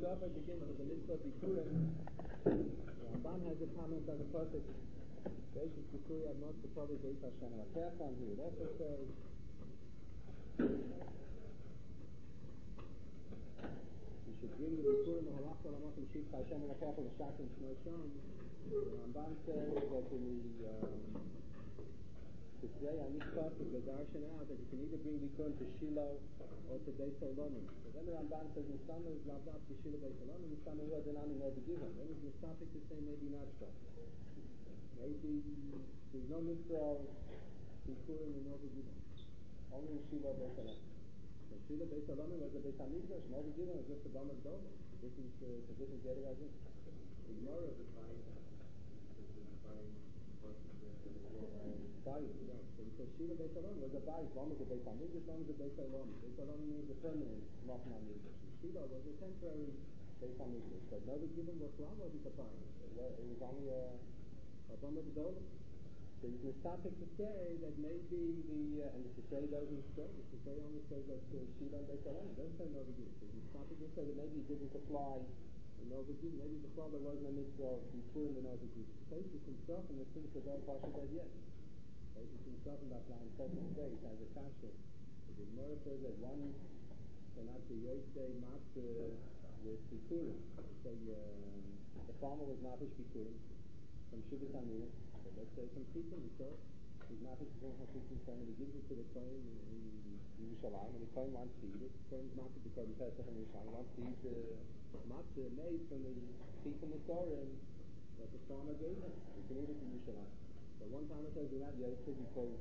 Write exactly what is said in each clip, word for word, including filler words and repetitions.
Shabbat begins with the mitzvah Bikurim. The Ramban has a comment on the pasuk. Beishis Bikuri Admos B'Tovei Beis Hashem Elokecha. He would also say, you should bring the Bikurim Halachta Lamotim Shit Hashem Elokecha L'Shakim Shmoi Shom. The Ramban says that in the um, to say on this pasuk, the darshan out that you can either bring Bikurim to Shiloh or to Beis Elonim. So then the Ramban says, Nistama is Lavdat to Shiloh Beis Elonim, Nistama was an Ani Novi Given. Then it's Nistafic to say maybe not so. Maybe there's no mitzvah of Bikurim in Novi Given. Only in Shiloh Beis Elonim. So Shiloh Beis Elonim was a Beis HaMikdash, Novi Given was just a Bama Gdola. This is uh, a different category. Ignore it. Bayis, yeah. So he says Shiloh Beis Elonim was a bayis. One was a Beis HaMikdash, one was a Beis Elonim. Beis Elonim means a permanent Machna HaMikdash. Shiloh was a temporary Beis HaMikdash. But Novi Given was Lam wasn't a bayis. It was only a a Bama Gdola. So he's mistaken to say that maybe the uh, and the Shisei doesn't say. The Shisei only says that uh, Shiloh and Beis Elonim. It doesn't say Novi Given. So he's mistaken to say that maybe it didn't apply. Novi Given, maybe before there wasn't a mitzvah of Bikurim in Novi Given. Places himself in the things that are Pasha said yes. Places himself in that line, second day, has a kasha. The Gemara says that one cannot be Yosei Matzah with Bikurim. Say uh, the farmer was Nafish Bikurim from Shivas Aminah. So let's say from Chitim, so he's Nafish Bikurim from Chitim, so he gives it to the Kohen in Yerushalayim, and the Kohen wants to eat it. The Kohen's Nafish because he Pesach in Yerushalayim, wants to eat the matzah made from the Chitim Nesorim that the farmer gave him. You can eat it in Yerushalayim. So one time it says you're not Yosef because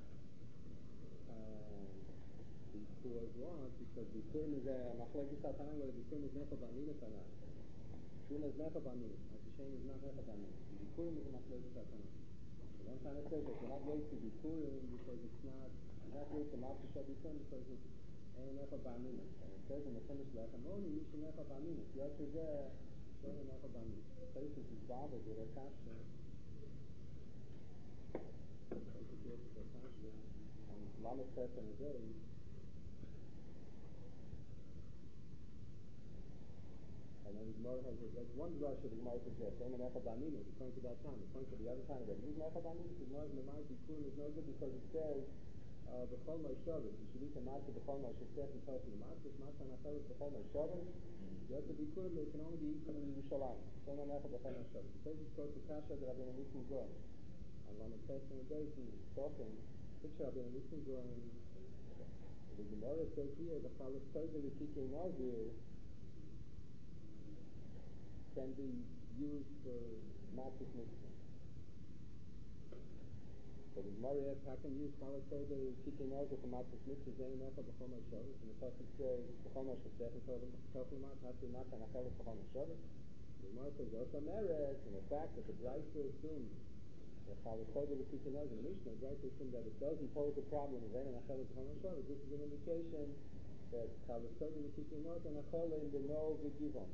uh, because what? Because the Bikurim is a machlekes Satan, whether the Bikurim is Necha B'Aminas or not. Shuna is Necha B'Aminas. Hashem is not Necha B'Aminas. The Bikurim is a machlekes Satan. So one time it says that you're not Yosef Bikurim because it's not, you're not Yosef Matzah Shah Bikurim because it's Ein Necha B'Aminas. And it says in the Chumash Lechem, only Misha Necha B'Aminas. Yosef Zeh, Shona Necha B'Aminas. The place is bothered with a kasha. And Lamed Tes and Zeh. And then the Gemara has that's one drush of the Gemara suggests. Ein Necha B'Aminas. It's going to that time. It's going to the other time. But it is Necha B'Aminas. The Gemara Memai Bikurim is no good because it says B'chol Ma'ashavas. You should eat a matzah B'chol Ma'ashavas and Tosin Matzah. Matzah Nachalas B'chol Ma'ashavas. Yosef Bikurim, they can only be eaten in Yerushalayim. Ein Necha B'chol Ma'ashavas. It says it's called to Kasha that Rabbeinu Nissim Goyen. And Lamed Tes and Zeh is talking. Picture Rabbeinu Nissim Goyen. The Gemara says here the Chalas Tozer V'Kikei Nazir can be used for matzahs mitzvah. So the Gemara asks, how can you use Chalas Tozer V'Kikei Nazir for matzahs mitzvah? Ein Necha B'chol Ma'ashavas. And the pasuk says B'chol Ma'ashavas and Tosin Matzah has to be Matzah Nachalas B'chol Ma'ashavas. The Gemara says also merit, and the fact that the Brayso assumes the Chalas Tozer V'Kikei Nazir, the Mishnah, the Brayso assumes that it doesn't pose a problem of Ein Nachalas B'chol Ma'ashavas. This is an indication that Chalas Tozer V'Kikei Nazir and Achala in the Novi Given.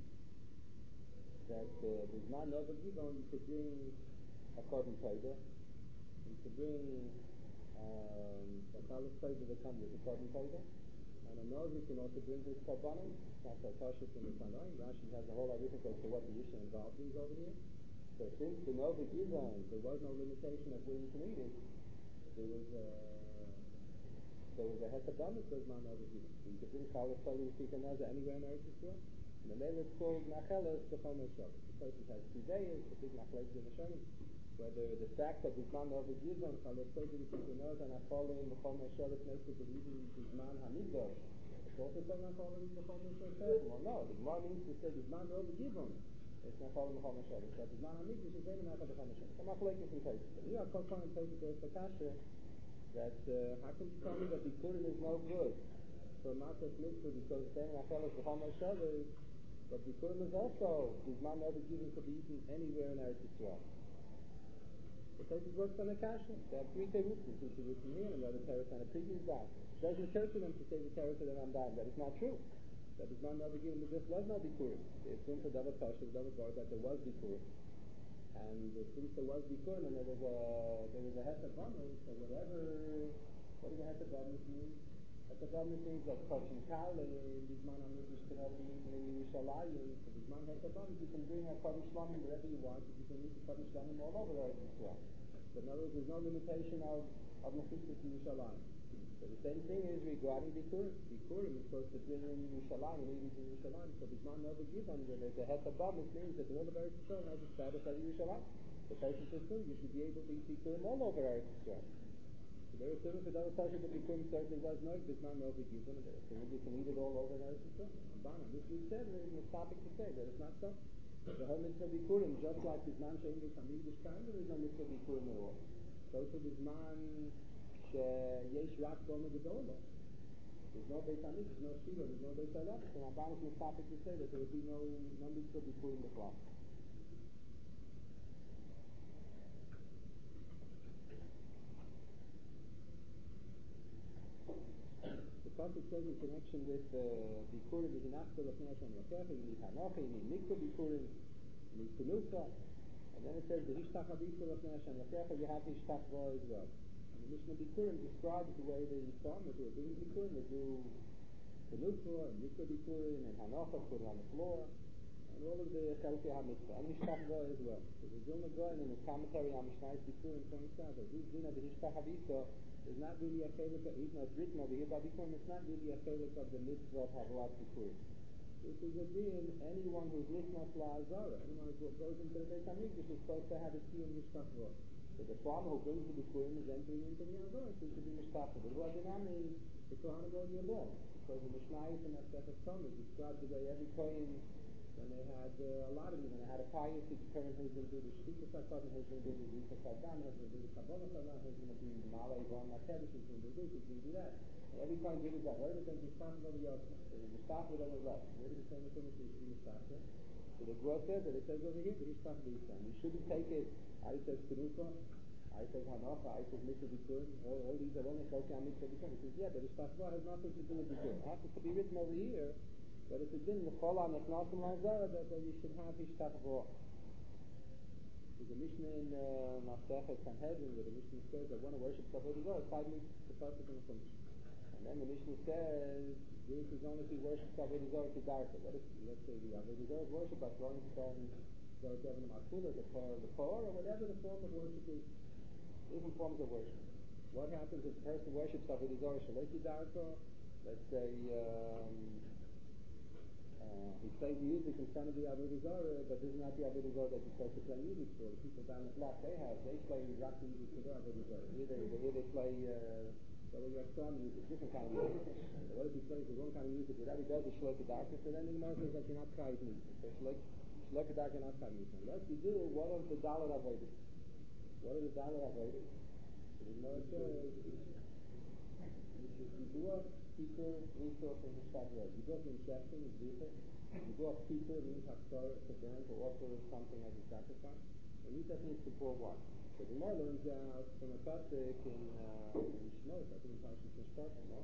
That uh, there's not Novi Given, you could bring a Korban Tozer, you could bring um, the Chalas Tozer that comes with the Korban Tozer, and a Novi can also bring his Korbanim. It's not so cautious in the Tanoim. Rashi has a whole arithmetic as to what the issue involved is over here. So since the Novi Given, there was no limitation of where you can eat it, there was a there was a Hesed says not Novi Given. So you could bring Chalas Tozer V'Kikei Nazir anywhere in Eretz Yisrael. And the name is called Nachelas B'chol Ma'ashavas. The place has two days, the big Machlekes in the Shonim. Whether the fact that it's not Novi Given, Chalas Tozer V'Kikei Nazir and Acholim B'chol Ma'ashavas makes it believe in Zman HaMikdash. It's also said Acholim B'chol Ma'ashavas. Well, no, the Gemara means to say it's not Novi Given. It's Acholim B'chol Ma'ashavas. But Zman HaMikdash is Ein Necha B'chol Ma'ashavas. So Machlekes in Tosfos. You have Kol Kohen Tosfos there's the kasha that uh, how can you tell me that Bikurim is no good for matzahs mitzvah because Ein Nachalas B'chol Ma'ashavas? But Bikurim is also, Bizman Novi Given could be eaten anywhere in Eretz Yisrael. The Tosfos works on the kasha. They have three terutzim, two terutzim here, and another teretz on a previous daf. It doesn't occur to them to say the teretz of the Ramban. That is not true. That Bizman Novi Given, there just was no Bikurim. They assumed for David Pasha, David Bar, that there was Bikurim. And uh, since there was Bikurim and there was a there was a Hesed Bamis, so whatever, what does a Hesed Bamis mean? Hekabam means that Koshin Kal in Bisman Amigdash cannot be in Yerushalayim. So Bisman Hekabam, you can bring a Kodesh Shlamim wherever you want. You can meet the Kodesh Shlamim all over Eretz Yisrael. So in other words, there's no limitation of of Mechitzus in Yerushalayim. So the same thing is regarding Bikurim. Bikurim is supposed to bring in Yerushalayim, and even in Yerushalayim. So Bisman Nova Gibbon, where there's a Hekabam, it means that all of Eretz Yisrael has a status of Yerushalayim. The person says too, you should be able to eat Bikurim all over Eretz Yisrael. There are certain that Tasha the Bikurim certainly was no, but not no big given. There are certain you can eat it all over Eretz Yisrael. And this we said, there is a topic to say that it's not so. The whole mitzvah Bikurim, just like this man shein b'Hamikdash kind, there is no mitzvah Bikurim at all. So to this man sheyesh rak b'Omer Gedolah. There's no Beit Hamikdash, there's no Shiva, there's no Beit Halah. So Ramban is topic to say that there will be no no mitzvah Bikurim at all. Pasuk says in connection with uh, Bikurim, you need Achtel of Ne'ashem Lakecha, you need Hanocha, you need Mikvah Bikurim, you need Penucha, and then it says the Hishtach HaBikur of Ne'ashem Lakecha, you have Hishtach Vo as well. And the Mishnah Bikurim describes the way the farmers who are doing Bikurim, they do Penucha, and Mikvah Bikurim, and Hanocha, put it on the floor, and all of the Chelkei HaMitzvah, and Hishtach Vo as well. So the Vilna Gaon in his commentary on Mishnah's Bikurim points out that this din of the Hishtach HaBikur is not really a chelik, even though it's written over here by Bikurim, it's not really a chelik of the mitzvah of Havolat Bikurim. This is a din, anyone who's listening to Azara, anyone who goes into the Beit HaMikdash is supposed to have a key in Mishtachvot. So the farmer who brings the Bikurim is entering into the Azara, so he should be Mishtachvot. But what dinam is, the Kohanim go along, because the Mishnayos and Asefet Thomas described the way every Kohen, when they had uh, a lot of them, when they had a pious to determine who's going to do the Shtikus HaKohen, who's going to do the Zika Sargam, who's going to do the Kabbalah Sargam, who's going to be the Malay Von Makedesh, who's going to do this, who's going to do that. And every time did that. Where did they Mishtach over Yosef? So the Mishtach with them was left. Where did the same thing as the Mishtach? So the Gro says that it says over here, the Mishtach B'Yisrael. You shouldn't take it, I says Penucha, I says Hanocha, I says Mitzvah Bikurim, all, all these are only Chelkei HaMitzvah Bikurim. He says, yeah, but the Mishtach has nothing to do with Bikurim. It has to be written over here. But it's a din l'chol ha'nechnasim la'azara that you should have Hishtach Vo. There's a Mishnah in uh, Masechet Sanhedrin where the Mishnah says that one who worships Avodah Zarah, five meets the pasuk in the Chumash. And then the Mishnah says this is only if he worships Avodah Zarah Kedarka. What if, let's say, the Avodah Zarah is worshipped by throwing stones, Zarah Kevin Makula, the Torah, the Torah, or whatever the form of worship is, different forms of worship. What happens if the person worships Avodah Zarah Shalei Kedarka? Let's say, um, Uh, he plays music in front of the Avodah Zarah, but this is not the Avodah Zarah that you're supposed to play music for. The people down the block, they have, they play rock music for their Avodah Zarah. Here they, here they play, uh, so we have strong music, different kind of music. So what if he plays the wrong kind of music? Whatever he does is Shlok Darkness, so then the Gemara says that you're not Chayv Nisan. So Shlok Darkness, not Chayv Nisan. Unless you do, what are the Dalet Avodah? What are the Dalet Avodah? So the Gemara says, Yibua, Kippur, Nisos, and Hishtach Vo. Yibua is inception, is Zichur. Yibua, Kippur means Haftarah, to burn, to offer something as a sacrifice. And Nisos means to pour water. So the Gemara learns out from a pasuk in uh, in Shmos, I think in Parashas Mishpatim, no?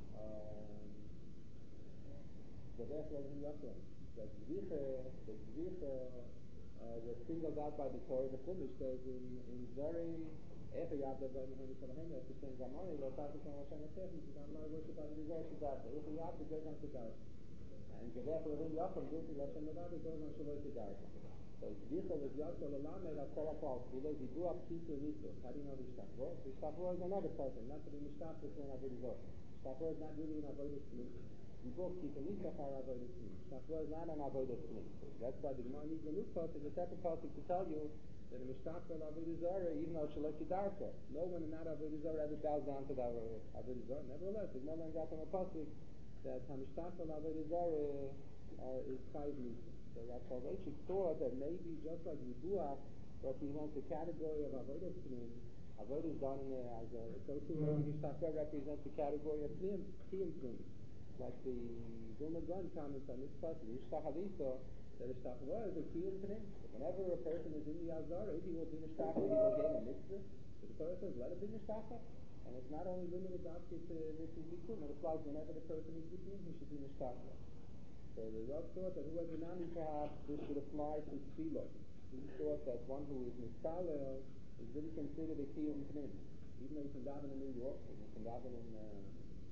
Zavech Elohim Yachron. That Zichur, that Zichur was singled out by the Torah. The Chumash says in in Zorim, Echa Yavda Goyim Hem Yisrael that's the same Gamari, Lo Tatu Shem Hashem Atechim, you don't know worship by the Rizal Shadata. Echa Yavda goes on Kedarka. And Zavech Elohim Yachron, Zulti Lashem Navada, goes on Shaloi Kedarka. So Zichur was Yachor Lalamed Al Kol HaPal, Kilo Zibuach Kippur Nisos. How do you know Hishtach Vo? Hishtach Vo is another person, not to be Mishtach for an Avodah Zarah. Hishtach Vo is not really an Avodah Tzmi. Zibuach Kippur Nisos are Avodah Tzmi. Hishtach Vo is not an Avodah Tzmi. That's why the Gemara needs a new pasuk, a separate pasuk to tell you that a Mishtach for Avodah Zarah, even though Shalei Kedarka, no one in that Avodah Zarah ever bows down to the Avodah Zarah. Nevertheless, the Gemara learns out from a pasuk that Mishtach for Avodah Zarah uh, is Chayv Nisan. So Rav Soloveitchik thought that maybe just like Yibuach represents the category of Avodah Tznim, Avodah is done in a, as a, so too maybe Hishtach Vo represents the category of Tznim, Tzim Tznim. Like the Vilna Gaon comments on this pasuk, Hishtach Havisa, that Hishtach Vo is a Tzim Tznim. Whenever a person is in the Azara, if he will be Mishtach Vo, he will gain a mitzvah. So the Torah says, let it be Mishtach Vo. And it's not only limited to mitzvahs Bikurim, it applies whenever the person is Bikurim, he should be Mishtach Vo. So the Rav thought that whoever Nami perhaps this would apply to Tefillah. He thought that one who is Mitzalel is really considered a Kiyum Pnim. Even though you can daven in New York, and you can daven in uh,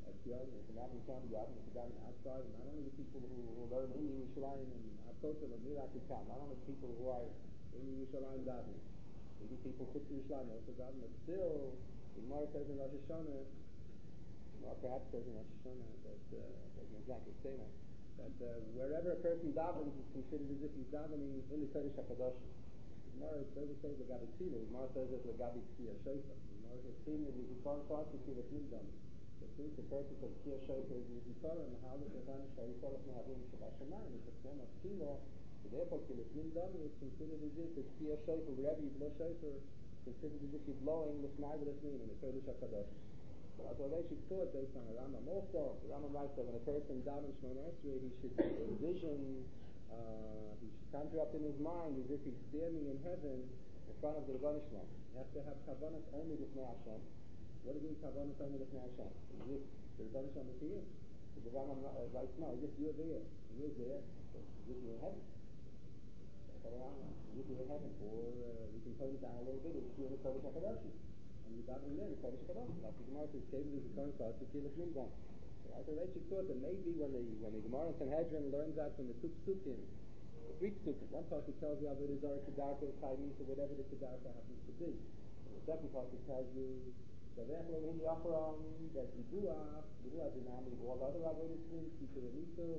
That's young, you can have in Kam Yad, you can have outside, and not only the people who, who learn in Yerushalayim and Akotel and Mirati Kam, not only the people who are in Yerushalayim davening, maybe people who to Yerushalayim also davening, but still, the Gemara says in Rosh Hashanah, or perhaps says in Rosh Hashanah, that uh, doesn't exactly say that, that uh, wherever a person davens is considered as if he's davening in the Kodesh HaKadosh. The Gemara doesn't say L'gabi Tefillah, the Gemara says it's L'gabi Tkiyah Shofar. The Gemara says Tefillah is the correspond to Tefillah Nidam. So since the purpose of Tkiyah Shofar is the Zikaron, and how does the Zan Shaykorach Mehavim Shabbat Shemayim, it's a form of Tefillah, so therefore Tefillah Nidam is considered as if the Tkiyah Shofar, wherever you blow Shofar, considered as if you're blowing L'fnai V'L'fnim in the Kodesh HaKadosh. So that's what they should thought based on the Rambam. Also, the Rambam writes that when a person davens Shemona Esrei, he should envision, uh, he should conjure up in his mind as if he's standing in heaven in front of the Rebbeinu Shalom. He has to have Kavanas only with Hashem. What does it mean Kavanas only with Hashem? As if the Rebbeinu Shalom is here. So the Rambam uh, writes, no, as if you're there. He is there, so as if you're in heaven. That's what the Rambam writes. As if you're in heaven. Or uh, we can tone it down a little bit, as if you're in the Kodesh HaKadosh. And you davening there in Kodesh HaKadosh. Like the Gemara says, Kevin is the current part to kill a Nidam. So I thought that maybe when the when the Gemara in Sanhedrin learns out from the two psukim, the three psukim, one part tells you Avodah Zarah Kedarka Chaymis or whatever the Kedarka happens to be. And the second part tells you Davech Elohim Yachram, that Dibuach, Dibuach Dinami, all other Avodah Tzim, Kikei Eliso,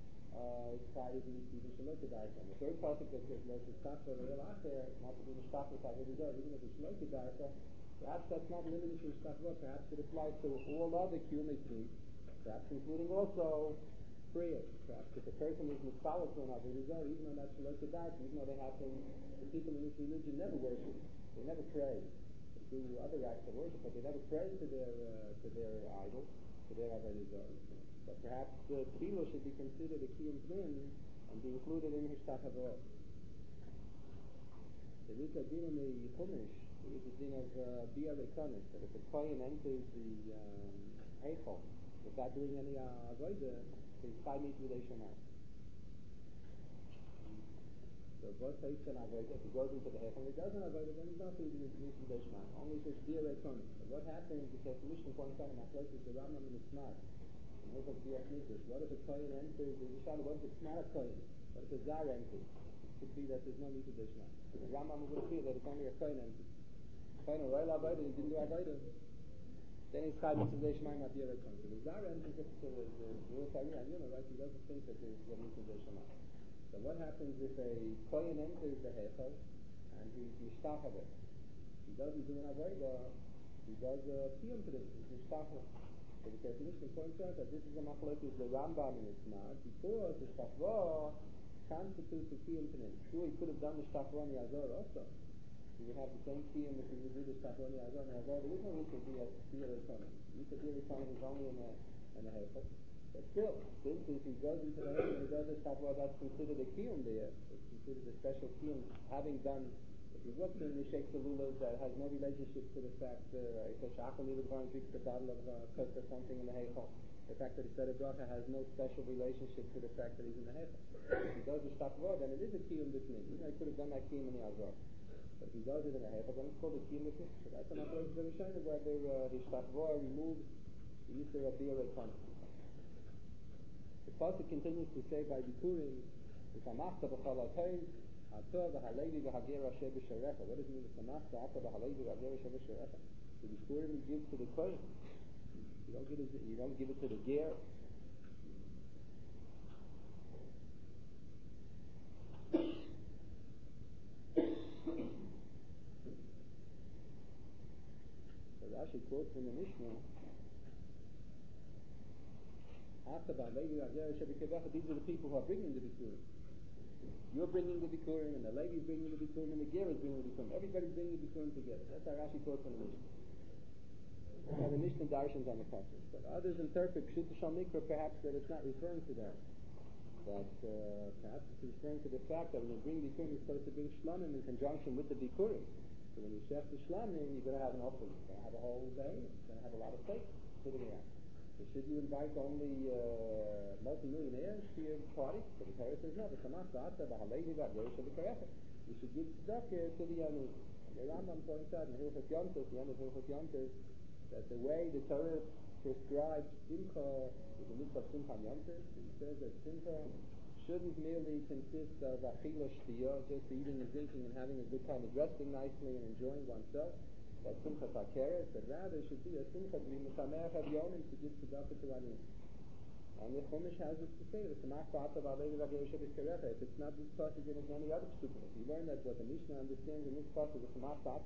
Chayis Nisi Shalot Kedarka. And the third part that says Lo Shistachva Re'el Acher, not to be Mishtachva Avodah Zarah, even if it's Shalot Kedarka, perhaps that's not limited to Mishtachva, perhaps it applies to all other Kiyumei, perhaps including also prayer. Perhaps if a person is misfollowed to an Avodah Zarah, even though that's Shalot Kedarka, even though they happen, the people in this religion never worship, they never pray. They do other acts of worship, but they never pray to their uh, to their idol, to their Avodah Zarah. But perhaps the Tefillah should be considered a Kiyum Pnim and be included in Hishtachavot. There is a din in the Chumash, there is a din of uh, Bia Rekonis, that if a Kohen enters the um, Heichal, without doing any uh, avodah, he's five meets with Eishonah. So both takes an avodah, if he goes into the Heichal, and he doesn't avodah, then he's not going to be meets with Eishonah. Only if it's Bia Rekonis. So what happens, because the Mishnah points out in my place is the Rambam and the Smart. And Hilchot Bia Kniddus. What if a Kohen enters, there's a Shalom, what if it's not a Kohen? What if a Zar enters? It could be that there's no meets with Eishonah. The Rambam would feel that it's only a Kohen enters. Kohen or Royal avodah, he didn't do avodah. Then he's chayv mitzvah Shemaim at Yirei Kohen. So the Zara enters the Reuel Tarina and Yonah, right? He doesn't think that there's a mitzvah Shemaim. So what happens if a Kohen enters the Heichal and he's mishtachaveh? He doesn't do an avodah. He does a kiyum to the mishtachaveh. So the Mishnah points out that this is a machlokes the Rambam in his mouth because the shtakvah constitutes a kiyum to him. Sure, he could have done the shtakvah on the Azor also. You would have the same kiyum if you would do the Shtakloni Azor and Azor. There is no need to be a Bia Rekonis. Yisra Bia Rekonis is only in a, in a Heichal. But still, since if he goes into the Heichal and he does the Shtakloni, that's considered a kiyum there. It's considered a special kiyum, having done, if he looks in the Sheikh Lulav that has no relationship to the fact that uh, Shachali was going to drink the bottle of uh, cook or something in the Heichal. The fact that he said a bracha has no special relationship to the fact that he's in the Heichal. If he does the Shtakloni, then it is a kiyum b'tmin. Even I could have done that kiyum in the Azor. But if he does it in a Heichal, then it's called a kiyum b'tmin. So that's an approach very shiny whether uh, his Shtakloni removes the Yisra of Bia Rekonis. The pasuk continues to say by Bikurim, "V'samachta b'chol ha'tov, ha'tov v'halevi v'hager asher b'sharecha." What does it mean? "V'samachta ha'tov v'halevi v'hager asher b'sharecha"? The Bikurim he gives to the Kohen. You don't give it. You don't give it to the ger. So Rashi quotes in the Mishnah. These are the people who are bringing the Bikurim. You're bringing the Bikurim, and the Levi is bringing the Bikurim, and the Ger is bringing the Bikurim. Everybody's bringing the Bikurim together. That's how Rashi quotes in the Mishnah. Now the Mishnah darshans on the passage, but others interpret Pshuta Shal Mikra perhaps that it's not referring to that. That uh, perhaps it's referring to the fact that when you bring Bikurim, you're supposed to bring Shlamim in conjunction with the Bikurim. So when you chef the Shlamim, you're going to have an offering. You're going to have a whole day. You're going to have a lot of steak sitting around. So should you invite only uh, multi-millionaires to your party? So the Torah says no. You should give tzedakah to the Yanu. And the Rambam points out in Hilchot Yontos, the end of Hilchot Yontos, that the way the Torah prescribed simcha with the mitzvah of simcha yontif. He says that simcha shouldn't merely consist of achila shtiyah, just eating and drinking and having a good time and dressing nicely and enjoying oneself. That's simcha takeret, but rather should be a simcha to be misameach havyonim, to give tzedakah to aniyim. And the Chumash has this to say, if it's not this passage in any other psukim. If you learn that what the Mishnah understands in this passage, that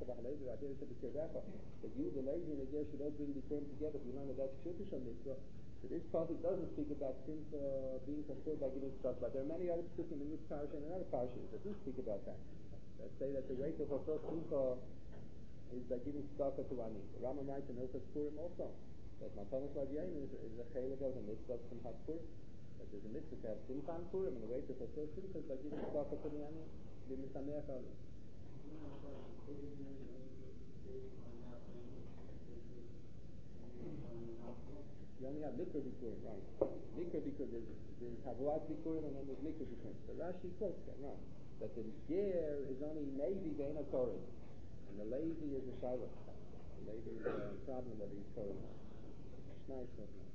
you, the lady, and the ger should all bring the term together, if you learn that that's Pshutish mitzvah, so this passage doesn't speak about simcha being fulfilled by giving tzedakah, but there are many other psukim in this parasha and in other parashas that do speak about that. That say that the way to fulfill simcha is by giving tzedakah to aniyim. The Rambam writes in Hilchos Purim also that Matanos Lavyayin is, is a chelik of the mitzvah of Simchat Purim. That there's a mitzvah to have Simcha and Purim, and the way to fulfill Simcha is by giving tzedakah to the aniyim, to be misameach aliyim. You only have Mikra Bikurim, right? Mikra Bikurim, there's, there's Havuat Bikurim, and then there's Mikra Bikurim. So Rashi quotes that, right? That the ger is only Levi Vein HaKorim, and the Levi is a Shiloh. The Levi is a problem of these Korim. Nice, nice.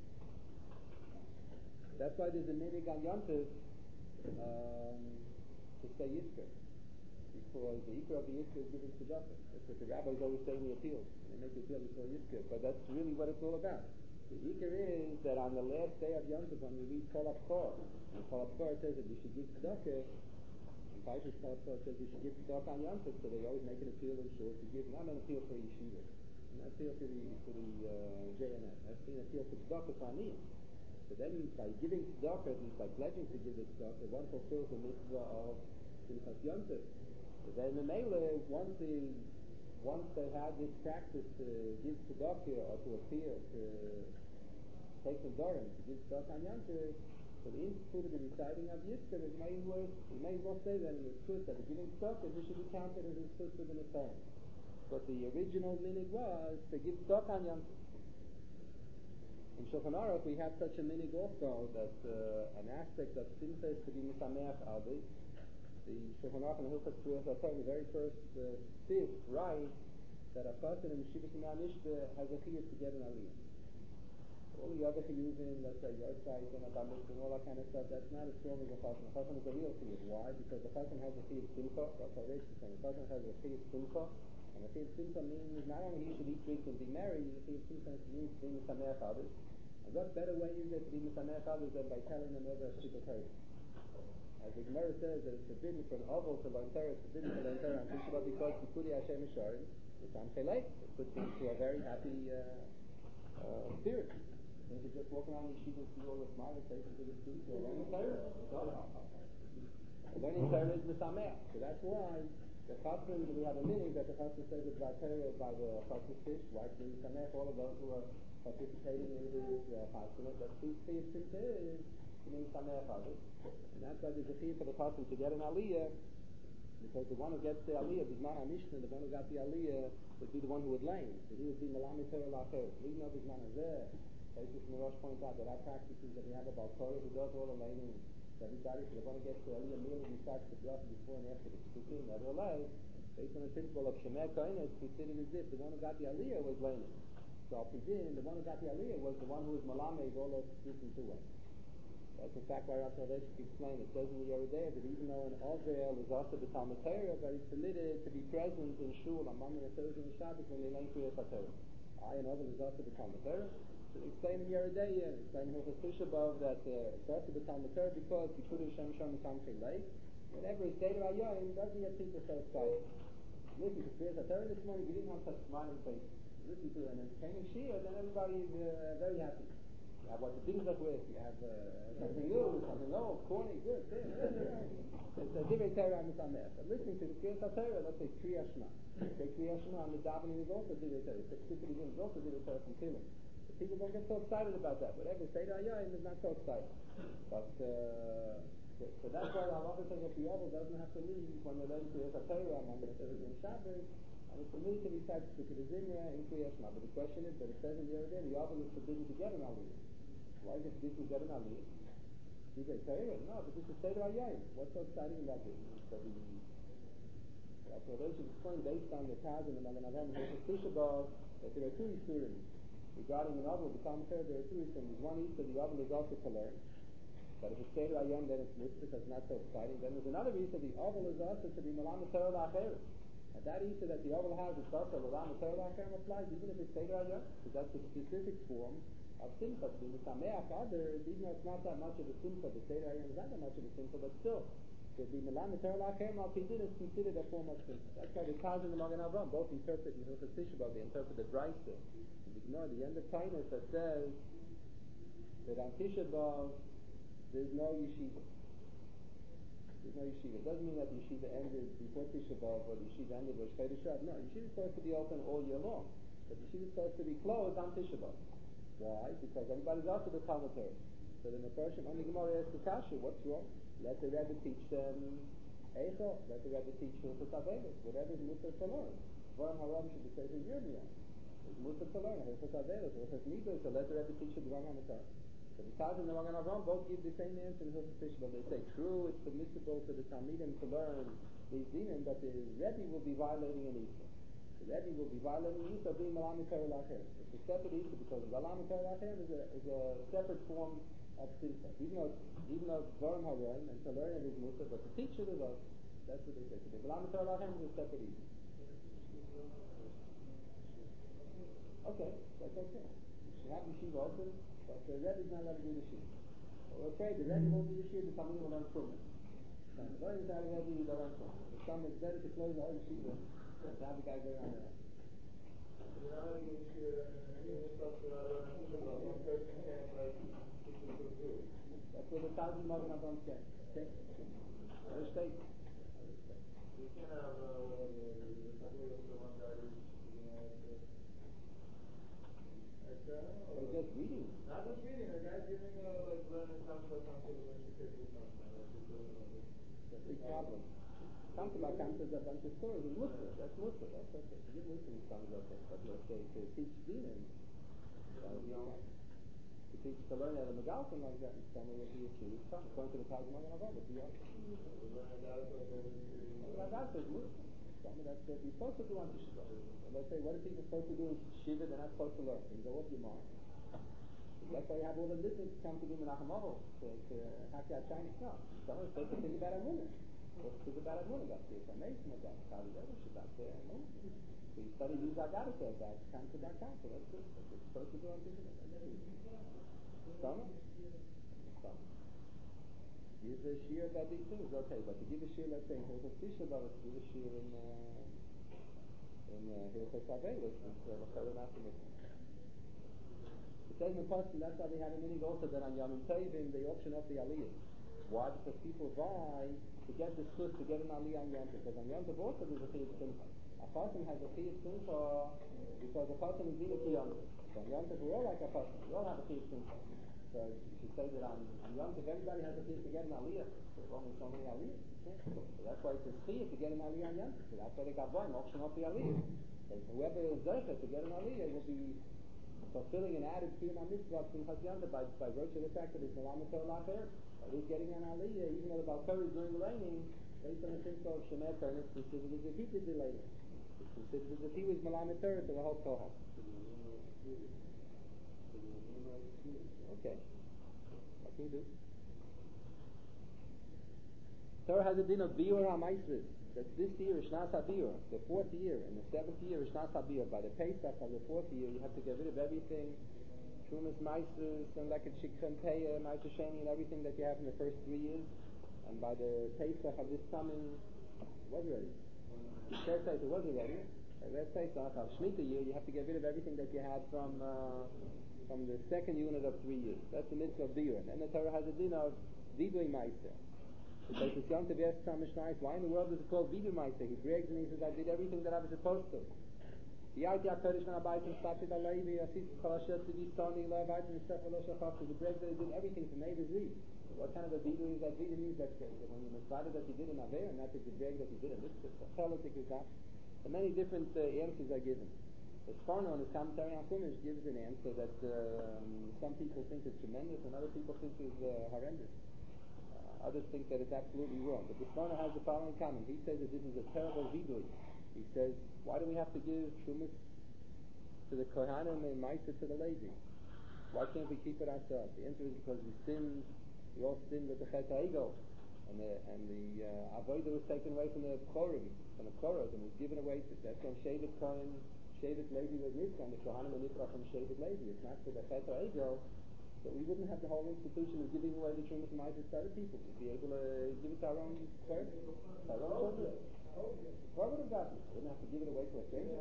That's why there's a minig on Yontif um, to say Yizker, because the Yikra of the Yizker is giving tzedakah. That's what the rabbis always say in the appeals. They make the appeal before Yizker, but that's really what it's all about. The Yikra is that on the last day of Yontif, when you read Kol HaPchor, and Kol HaPchor says that you should give tzedakah, and Paishas Kol HaPchor says you should give tzedakah on Yontif, so they always make an appeal in shul to give, not an appeal for yeshiva. An appeal to the to the uh, J N F. That's an appeal to tzedakah to aniyim. So that means by giving tzedakah, at least by pledging to give the tzedakah, one fulfills the mitzvah of Simchas Yontif. So then the Mele, once they once they have this practice to give tzedakah or to appeal to take the dorim to give tzedakah on Yontif, so the institute of the reciting of Yizker is may as well we may as well say that in the truth that the giving tzedakah this should be counted as a tzedakah of the Nisayon. But the original minig was to give tzedakah on Yom Tov. In Shulchan Aruch we have such a minig also that uh, an aspect of simcha is to be misameach albi. The Shulchan Aruch and Hilchos Kriyas Torah, the very first uh, fifth writes that a person in Shivas Ma'anishta has a chiyuv to get an aliyah. All the other chiyuvim, let's say Yortzeit and Bar Mitzvah and all that kind of stuff, that's not as strong as a chassan. A chassan is a real chiyuv. Why? Because the chassan has a chiyuv simcha. That's how Reish is saying. The chassan has a chiyuv simcha. And the chiyuv simcha means not only he should eat, drink, and be merry, the chiyuv simcha means being misameach others. And what better way is there to be misameach others than by telling them over a shikha Torah? As the Gemara says that it's forbidden for an oval to learn Torah, it's forbidden to learn Torah on Tisha B'Av because Kikuri Hashem Yisharim, it's on Chelek. It puts into a very happy uh, uh, spirit. They could just walk around the yeshiva and see all the smiling faces of the students who are learning Torah. Learning Torah is misameach, so that's why the chassan, we have a meaning that the chassan says it's by Torah by the chassan fish, right? The misameach, all of those who are participating in his chassan, that the chiyuv simcha is to be misameach others, and that's why there's a chiyuv for the chassan to get an aliyah, because the one who gets the aliyah is not a mishnah. The one who got the aliyah would be the one who would lane, so he would be malami Torah lacher. Even though there's not a zeh, Paishas Mirash points out that our practices that we have about Torah, who does all the laning. So everybody, so the one who gets the aliyah merely recites the bracha before and after the psukim. Nevertheless, based on the principle of Shemer Kohen, it's considered as if the one who got the aliyah was learning. So al pidin, the one who got the aliyah was the one who was malamed all those psukim two ways. That's in fact why Rav Soloveitchik explained. It says in the Yeridei that even though an Ovel is also the Talmud Torah, but he's permitted to be present in shul on Monday and Thursday and Shabbos when they learn Kriyas HaTorah. I an Ovel is also the Talmud Torah. So they explain in Yeridei and explain in Hilchos Tisha B'Av that uh, it's also the Talmud Torah because Kikuri Hashem Shem Tam Chelek. Whenever it's Seder Hayoim, doesn't get people so excited. Listen to Kriyas HaTorah this morning, you didn't have such smiling faces. Listen to an entertaining shiur, then everybody is uh, very happy. You have what the things up with, you have uh, something new, something old, corny, good, good. It's a different Torah on the Sameach. But listening to the Kriyas HaTorah, let's say Kriya Shema. Say Kriya Shema on the davening is also different Torah. Say Ksukah is also different Torah from Tilim. People don't get so excited about that. Whatever Seder Hayoim is not so excited. But uh, so, so that's why the halacha says that the Yovel doesn't have to leave when they're learning Kriyas HaTorah on Monday, Thursday, and Shabbos. And it's permitted to recite Ksukah Zimra in Kriya Shema. But the question is, but it says in the other day, the Yovel is forbidden to get an aliyah. Why is it forbidden to get an aliyah? You say Torah? No, but this is Seder Hayoim. What's so exciting about this? So the Rav Soloveitchik explained based on the Taz and the Magen Avraham and Hilchos Tisha B'Av that there are two Yisurim regarding an oval, the Talmud Torah, there are two things. One is that the oval is also to learn. But if it's Seder Ayom, then it's mitzvah because it's not so exciting. Then there's another reason the oval is also to be Malamed Torah La'acheres. And that Easter that the oval has, it's also Malamed Torah La'acheres applies even if it's Seder Ayom, because that's the specific form of simcha. To be Misameach others, even though it's not that much of a simcha, the Seder Ayom is not that much of a simcha, but still, to be Malamed Torah La'acheres al Pidin is considered a form of simcha. That's why the Taz and the Magen Avraham both interpret in Hilchos Tisha B'Av, they interpret the Brayso. And ignore the end of Tainus that says that on Tisha B'Av there's no yeshiva. There's no yeshiva. It doesn't mean that the yeshiva ended before Tisha B'Av or the yeshiva ended with Chodesh Shvat. No, yeshiva is supposed to be open all year long. But the yeshiva is supposed to be closed on Tisha B'Av. Why? Because everybody's after the Talmud Torah. So then the person on the Gemara asks the Kasha, what's wrong? Let the Rebbe teach them Eichel. Let the Rebbe teach Hilchos Avelos. Whatever is Musar to learn. Dvarim Haram should be said in Yirmiyah. It's Musar to learn. Hilchos Avelos. Hilchos Nigos. So let the Rebbe teach the Dvarim HaMatar. So the Taz and the Magen Avraham both give the same answer in Hilchos Tisha B'Av. They say, true, it's permissible for the Talmidim to learn these dinim, but the Rebbe will be violating an Easter. The Rebbe will be violating an Easter being Malamed Torah La'acheres. It's a separate Easter because Malamed Torah La'acheres is a, is a separate form of simcha. Even though, even though Dvarim Haram and to learn it is Musa, but to teach it is us. That's what they say. So the Malamed Torah La'acheres is a separate Easter. Okay, that's okay. You should have yeshiva open, but the Rebbe is not allowed to do the yeshiva. We're afraid the Rebbe won't do the yeshiva, the Talmud will learn from it. And the Rebbe is not allowed to do the learn from it. The Talmud is better to close the whole yeshiva than to have the guy going on there. That's what the Talmud Magen Avraham said. Okay? Other states. You can have uh, the one guy who's Or just reading. Not just reading, the guy's giving uh, like learning something or something when she could do something. That's a big problem. Talk about concepts a bunch of stories in Muslim. That's Muslim. That's okay. To give Muslim sounds okay. But let's say to teach Dinim, that would be all right. To teach to learn out of Megalton like that, and someone will be accused. According to the Talmud Magen Avraham, it would be all right. That's Muslim. That's what you're supposed to do on Tisha B'Av. Let's say, what are people supposed to do in Shiva? They're not supposed to learn. They go off your mind. That's why you have all the listeners come to be Menachem Avos, to, to Hakyat Shiny. No, someone's supposed to think about Amunah. Supposed to think about Amunah. That's the information of that. Kali Eresh, Shabbat, Amunah. So you study these Agadah Torah, that's concept by concept. That's good. That's what you're supposed to do on Tisha B'Av. Summer? Summer. Give a shear that these things, okay, but to give a shear, let's say, in Hilchos Tisha B'Av, to give a shear in uh, in uh, Hilchos Avelos, it's a L'chayla not permissible. It says in the Pasuk, that's why they have a meaning also that on Yom Tovim they auction off the Aliyah. Why? Because people buy to get the schus, to get an Aliyah on Yom Tov. Because on Yom Tov also there's a Chiyuv Simcha. A person has a Chiyuv Simcha because a person is Zina Yom Tov. So on Yom Tov we're all like a person. We all have a Chiyuv Simcha. So you should say that on, on Yom Tov everybody has a chiyuv to get an Aliyah. So there's only so many Aliyahs. So that's why it's a chiyuv to get an Aliyah on Yom Tov. So that's why they got one auction off the Aliyah. And whoever is zeichet to get an Aliyah will be fulfilling an added kiyum mitzvah in Chas Yom Tov by, by virtue of the fact that it's Malamed Torah La'acheres. By his getting an Aliyah, even though the Balkari is doing the laning, based on the principle of Shemer Torah, it's considered as if he did the laning. It's considered as if he was Malamed Torah to the whole Kohen. Okay. What can you do? Torah has a din of Biur HaMaisris. That's this year, Shnas HaBiur. The fourth year, and the seventh year, Shnas HaBiur. By the Pesach of the fourth year, you have to get rid of everything, Trumas Maisris, and like a Shikhan Peah, Ma'aser Sheni, and everything that you have in the first three years. And by the Pesach of this coming, it was ready. Third Pesach, it was ready. Let's say so, of Shemitah year, you have to get rid of everything that you had from uh, from the second unit of three years. That's the mitzvah of Biur. And then the Torah has a din of Vidui Meiser. It says, it's Yom Tov Yes Tamish Nice. Why in the world is it called Vidui Meiser? He brags and he says, I did everything that I was supposed to. He brags that he did everything from A to Z. What kind of a Vidui is that? Vidui means that when you decided that he did an Aver, and not that you brag that he did a mitzvah. So many different uh, answers are given. The Sforno in his commentary on Chumash gives an answer that um, some people think is tremendous and other people think is uh, horrendous. Uh, others think that it's absolutely wrong. But the Sforno has the following comment. He says that this is a terrible vidui. He says, why do we have to give Chumash to the Kohanim and Maisa to the Levi? Why can't we keep it ourselves? The answer is because we sinned, we all sinned with the Chet HaEgel, and the and the uh, Avodah was taken away from the Chorim, from the Koros, and was given away to, that's when Shevet Kohen, Shevet Levi was Nitzah, and the Kohanim were Nitzah from Shevet Levi. It's not for the Chet HaEgel, so we wouldn't have the whole institution of giving away the Trumas and Maisa to other people. We'd be able to give it to our own church, our own children. Why would have gotten it? I wouldn't have to give it away to a stranger.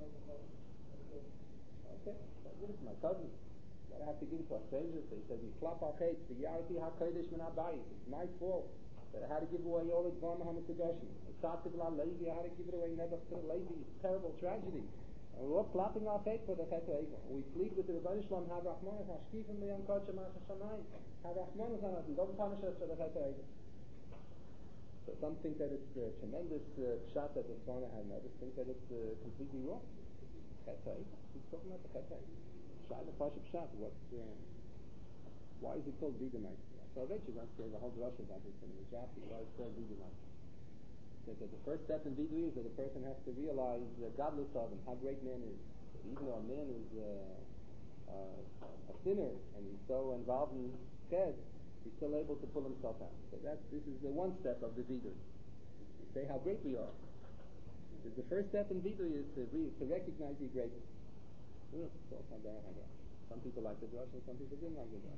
Okay, I'll give it to my cousin. Why do I have to give it to a stranger? So he says, "You flop our hates, the Yarati HaKodesh Min HaBayis. It's my fault that I had to give away all the Dvar HaMetzudoshim. It's Tzaddik Levi, I had to give it away never to the Levi. It's a terrible tragedy. And we're all flapping our faith for the Chet HaEgel. We plead with the Rebbeinu Shalom, Have Rachmanos, Hashkifim Le'yam Kodshem HaShamayim. Have Rachmanos on us, and don't punish us for the Chet HaEgel." So some think that it's a tremendous uh, pshat that the Sforno had, and others think that it's uh, completely wrong. Chet HaEgel? He's talking about the Chet HaEgel. Shai the Pasha Pshat, what's, uh, why is it called Vidamite? So eventually once gave a whole drush about this in the Mizrahi, why it's called Vidamite. That the first step in Vidui is that a person has to realize the godless of him, how great man is. That even though a man is uh, uh, a sinner and he's so involved in Ched, he's still able to pull himself out. So that's, this is the one step of the Vidui. We say how great we are. Because the first step in Vidui is to, re- to recognize your greatness. Some people like the drush and some people didn't like the drush.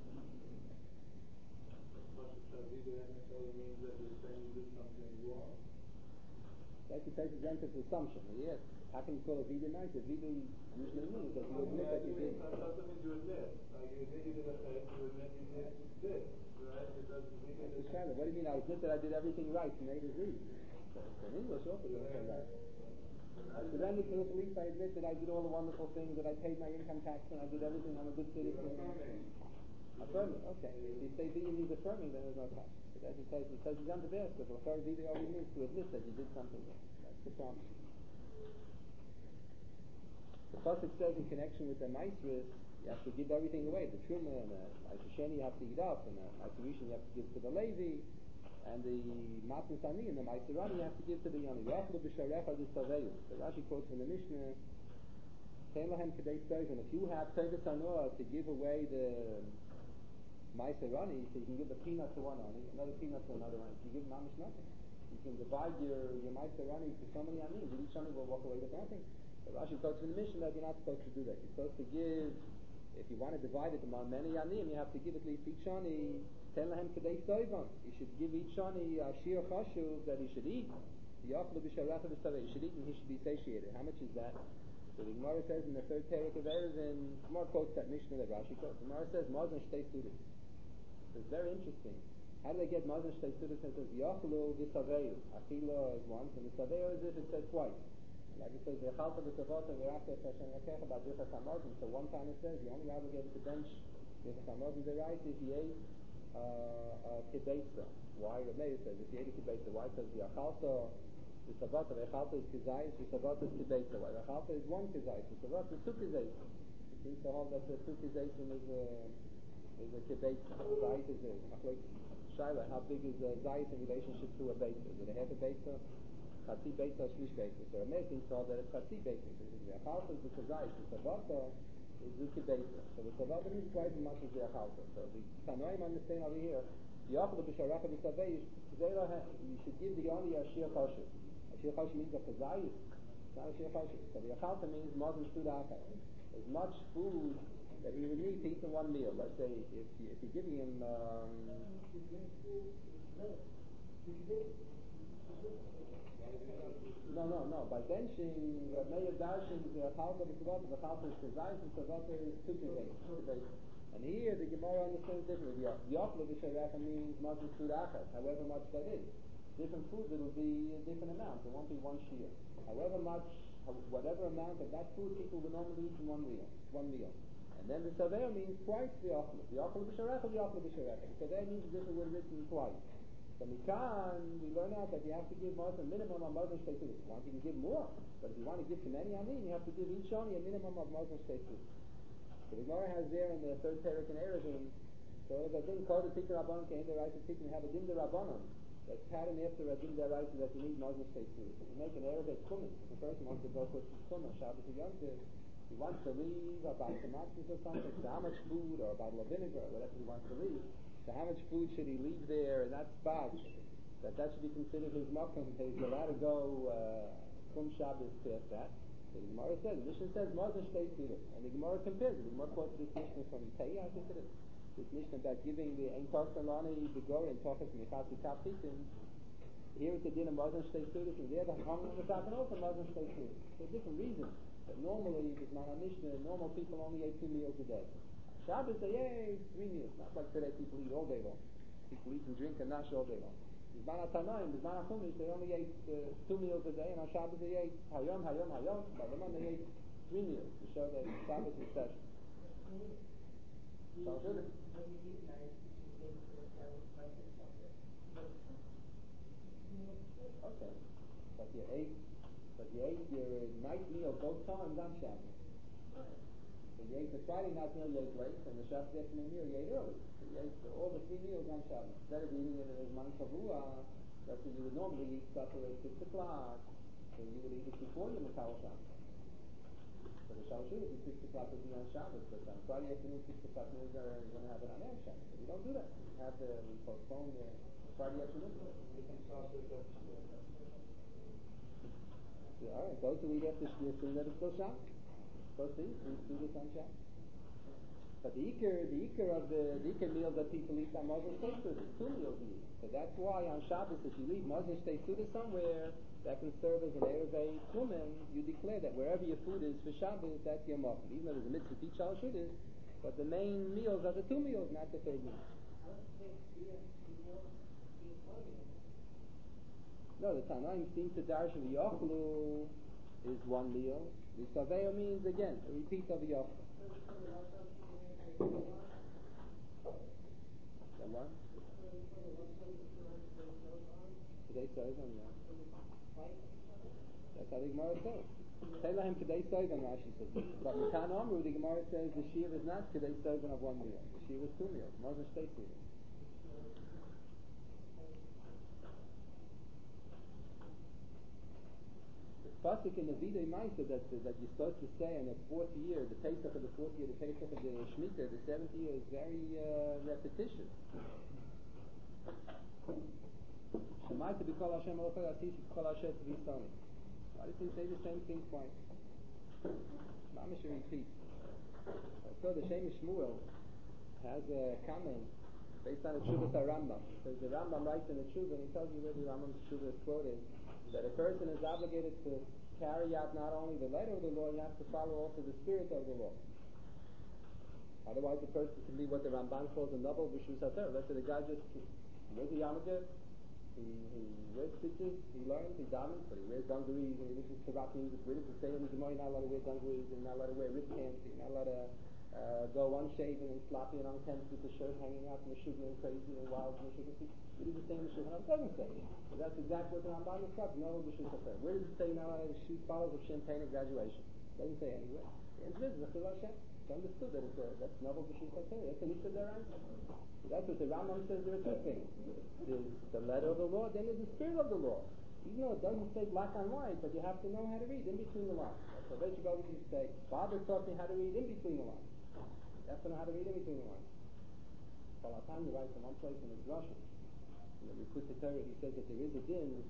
means that you're saying you did something wrong? That's a presidential assumption. Yes. How can you call a Vidui nice? A Vidui usually means that you admit that you did. That doesn't mean you admit. Uh, you admit you did a thing, you admit you did this. Right? It doesn't mean That's the shadow. What do you mean? I admit that I did everything right from A to Z. So in English also doesn't say that. So then at least I admit that I did all the wonderful things, that I paid my income tax and I did everything, I'm a good citizen. Affirming, okay. If you say Vidui means affirming, then there's no problem. But as it says, it says it's undebatable, because L'chor Vidui already means to admit that you did something wrong. That's the problem. The pasuk says in connection with the Maisris, you have to give everything away. The Truma and the Ma'aser Sheni you have to eat up, and the Ma'aser Rishon you have to give to the Levi, and the Matnas Ani and the Ma'aser Ani you have to give to the Yoni. V'achlu b'sharecha d'saveyu. The Rashi quotes from the Mishnah, Tein lahem kedei stoiven. If you have Tevis Hanoah to give away the Ma'aser Ani, so you can give a peanut to one Ani, another peanut to another Ani. You give mamish nothing. You can divide your, your Ma'aser Ani to so many Ani, and each Ani will walk away with nothing. The Rashi quotes from the Mishnah that you're not supposed to do that. You're supposed to give, if you want to divide it among many Anim, you have to give at least each Ani, tell him Kedei Soivan. You should give each Ani a Shir Chashuv that he should eat. You should eat and he should be satiated. How much is that? So the Gemara says in the third parak of Eruvin, Gemara quotes that Mishnah that Rashi quotes. The Gemara says, Mazon Shtei Sudas. So it's very interesting. How do they get Mazon Shtei Sudas? It says, Yachlu v'saveyu. Achila is once, and the Saveyu is if it says twice. Like it says, V'chalta v'tavota v'rachta Hashem Yakecha b'adrichas hamazon. So one time it says, you're only obligated to bench drichas hamazon deraisa if you ate uh, a kibetza. Why? The Meir says, if you ate a kibetza, why? It says, V'chalta v'tavota, V'chalta is kizayis, V'tavota is kibetza. Why? V'chalta is one kizayis, V'tavota is two kizayis. It seems to hold that the two kizayis is a, is a kibetza. Zayis is a, like Shaila, how big is a zayis in relationship to a betza? Is it a half a betza? Chatzi Beitza or Shlish Beitza. So Americans saw that it's Chatzi Beitza. The Achalta is the Kazayis. The Savata is Zuki Beitza. So the Savata means twice as much as the Achalta. So the Tanoim understand over here, the Yachal B'Sharecha B'Savei, you should give the Yoni a Shir Choshev. A Shir Choshev means a Kazayis. It's not a Shir Choshev. So the Achalta means Mazon Shtud Achal. As much food that he would need to eat in one meal. Let's say if, you, if you're giving him um, No, no, no. By benching, uh, Meir Darshan, the Chalta of the Savata, the Chalta is Kazayis, and Savata is two Kazayis. And here the Gemara understands differently. Yachlu B'Sharecha means Mazon Shtud Achas, however much that is. Different foods, it will be a different amount. It won't be one shear. However much, whatever amount of that food people will normally eat in one meal. One meal. And then the Saveh means twice the Yachlu. The Yachlu B'Sharecha, the Yachlu B'Sharecha. The Saveh means as if it were written twice. So Mikan, we learn out that you have to give most a minimum of Mazon Shtei Sudas. If you want, you can give more. But if you want to give to many Anin, you have to give each Ani a minimum of Mazon Shtei Sudas. So the Gemara has there in the third parak in Eruvin, so as a din called a Tikka Rabbanon, Kein Deraisa Tikka, you have a din Rabbanon that's patterned after a din Deraisa that you need Mazon Shtei Sudas. If you make an Erev at Kumin, if a person wants to go for Kumin, Shabbos or Yom Tov, He wants to leave about tomatoes or something, so how much food, or a bottle of vinegar, or whatever he wants to leave. So how much food should he leave there in that spot? That that should be considered his makom. He's allowed to go from uh, Shabbos past that. So the Gemara says, the Mishnah says, Mazen Shtei Sudas. And the Gemara compares it. The Gemara quotes this Mishnah from Itay, I think it is. This Mishnah about giving the Ein Tarsan Lani Begor and Tachas Mechatzi Kaptitim. Here it's a din of Mazen Shtei Sudas, and there the Hamon was talking also Mazen Shtei Sudas. For different reasons. But normally, with my Mishnah, normal people only ate two meals a day. Shabbos, they ate three meals. Not like today, people eat all day long. People eat and drink and nash all day long. Bizman HaTanoim, Bizman HaChumish, they only ate uh, two meals a day, and on Shabbos they ate Hayom, Hayom, Hayom. By the month they ate three meals to show that Shabbos is special. So should it? Okay, but you ate, but you ate your night meal both times on Shabbos. So you ate the Friday night meal, you ate late, and the Shabbos afternoon meal, you ate early. So you ate all the three meals on Shabbos. Instead of eating it as Man Shavua, that's what you would normally eat supper at six o'clock. So you would eat it before your Makal Shabbos. So the Shabbos should be six o'clock would be on Shabbos, but on Friday afternoon, six o'clock means you're going to have it on Erev Shabbos. But we don't do that. We have the, we postpone the Friday afternoon. So, all right, those who eat after Shkia assume that it's still Shabbos. Supposed to eat, we do this on Shabbos. But the ikar, the ikar of the, the ikar meals that people eat on Mazen Shtei Sudas, two meals you eat. So that's why on Shabbos, if you leave Mazen Shtei Sudas somewhere, that can serve as an Erevei Tzumen, you declare that wherever your food is for Shabbos, that's your makom. Even though there's a mitzvah to eat Shal Shudas, but the main meals are the two meals, not the third meal. No, the Tanaim seem to darshan v'yochlu is one meal. The Saveo means, again, a repeat of the yochlu. The one? Today Soivan, yeah. That's how the Gemara says. Tell him today Soivan, Rashi says. But in Kan Amru, the Gemara says the shear is not today Soivan of one meal. The shear is two meals. Mazen Shtei Sudas. Pasuk in the Videi Maisa that that you're supposed to say in the fourth year, the Pesach of the fourth year, the Pesach of the Shemitah, the seventh year is very uh, repetitious. Shemaita b'kol Hashem Elokai Atisi b'kol Hashem V'Yisrael. Why does he say the same thing twice? Mamish repeats. So the Shem Shmuel has a comment based on the Tshuvas HaRambam. So the Rambam writes in the Tshuvah, and he tells you where the Rambam's Tshuvah is quoted, that a person is obligated to carry out not only the letter of the law, he has to follow also the spirit of the law. Otherwise, the person can be what the Ramban calls a novel b'shus haTorah. Let's say the guy just he wears a yarmulke, he he wears tzitzis, he learns, he davens, but he wears dungarees and he listens to rock music. Where does it say in the Gemara you're not allowed to wear dungarees, you're not allowed to wear wrist pants, you're not allowed to uh, go unshaven and sloppy and unkempt with the shirt hanging out in the sugar and crazy and wild in the sugar seat? It does the same in the sugar. It doesn't say it. But that's exactly what the Ramban describes. No, b'shus haTorah. Where does it say you're not allowed to shoot bottles of champagne at graduation? It doesn't say anywhere. The answer is Zechil Hashem. It's understood that it's a, that's novel b'shus haTorah. That's an Issa D'Oraisa. So that's what the Rambam says. There are two things. There's the letter of the law, then there's the spirit of the law. Even though it doesn't say black on white, but you have to know how to read in between the lines. So basically, what you say, Father taught me how to read in between the lines. You have to know how to read in between the lines. Balatanya writes in one place in his Drashim, in the Rikut Torah, he says that there is a din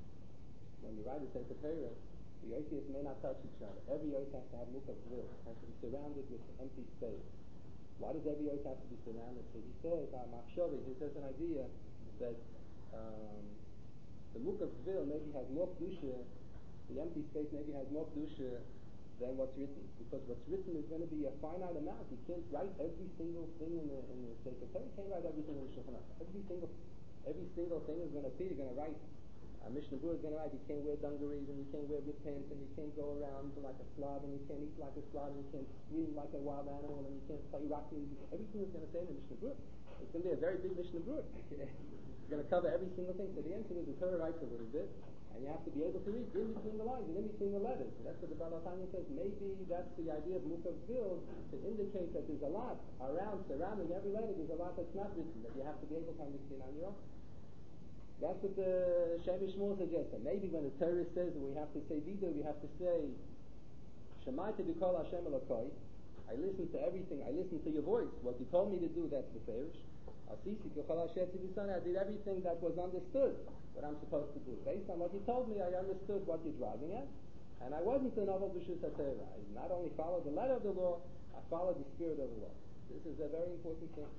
when you write a Sefer Torah, the Yossias may not touch each other. Every Yos has to have Mukhav Zvil, has to be surrounded with empty space. Why does every Yos have to be surrounded? So he says, uh, Machshavi, he says an idea that um, the Mukhav Zvil maybe has more Kedusha, the empty space maybe has more Kedusha than what's written, because what's written is going to be a finite amount. You can't write every single thing in the in the Sefer Torah. You can't write everything in the Shulchan Aruch. Every single every single thing is going to appear. You're going to write. Uh, Mishnah Berurah is going to write. You can't wear dungarees and you can't wear wrist pants and you can't go around like a Slav and you can't eat like a Slav and you can't scream like a wild animal and you can't play rock music. Everything is going to say in the Mishnah Berurah. It's going to be a very big Mishnah Berurah. It's going to cover every single thing. So the answer is the Torah writes a little bit. And you have to be able to read in between the lines and in between the letters. And that's what the Balatanya says. Maybe that's the idea of Mukhav Zvil, to indicate that there's a lot around, surrounding every letter, there's a lot that's not written, that you have to be able to understand on your own. That's what the Shem Shmuel suggests. Maybe when the Torah says that we have to say Vida, we have to say Shemaite b'kol Hashem Elokoi. I listened to everything. I listened to your voice. What you told me to do, that's the Ferish. Asisi k'chol Hashem tzibisani. I did everything that was understood, what I'm supposed to do. Based on what you told me, I understood what you're driving at. And I wasn't an Oval B'Shus HaTorah. I not only followed the letter of the law, I followed the spirit of the law. This is a very important thing.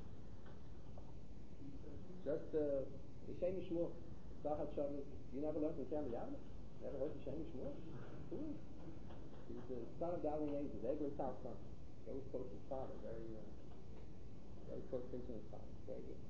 Just the uh, Shem Shmuel, Sachat Shabbos. You never learned from Shem Yavne? Never heard the Shem Shmuel? Who is? He's the son of Dali Nezer, the Egler Tal son. He always quotes his father. Very, uh, very close things to his father. Very good.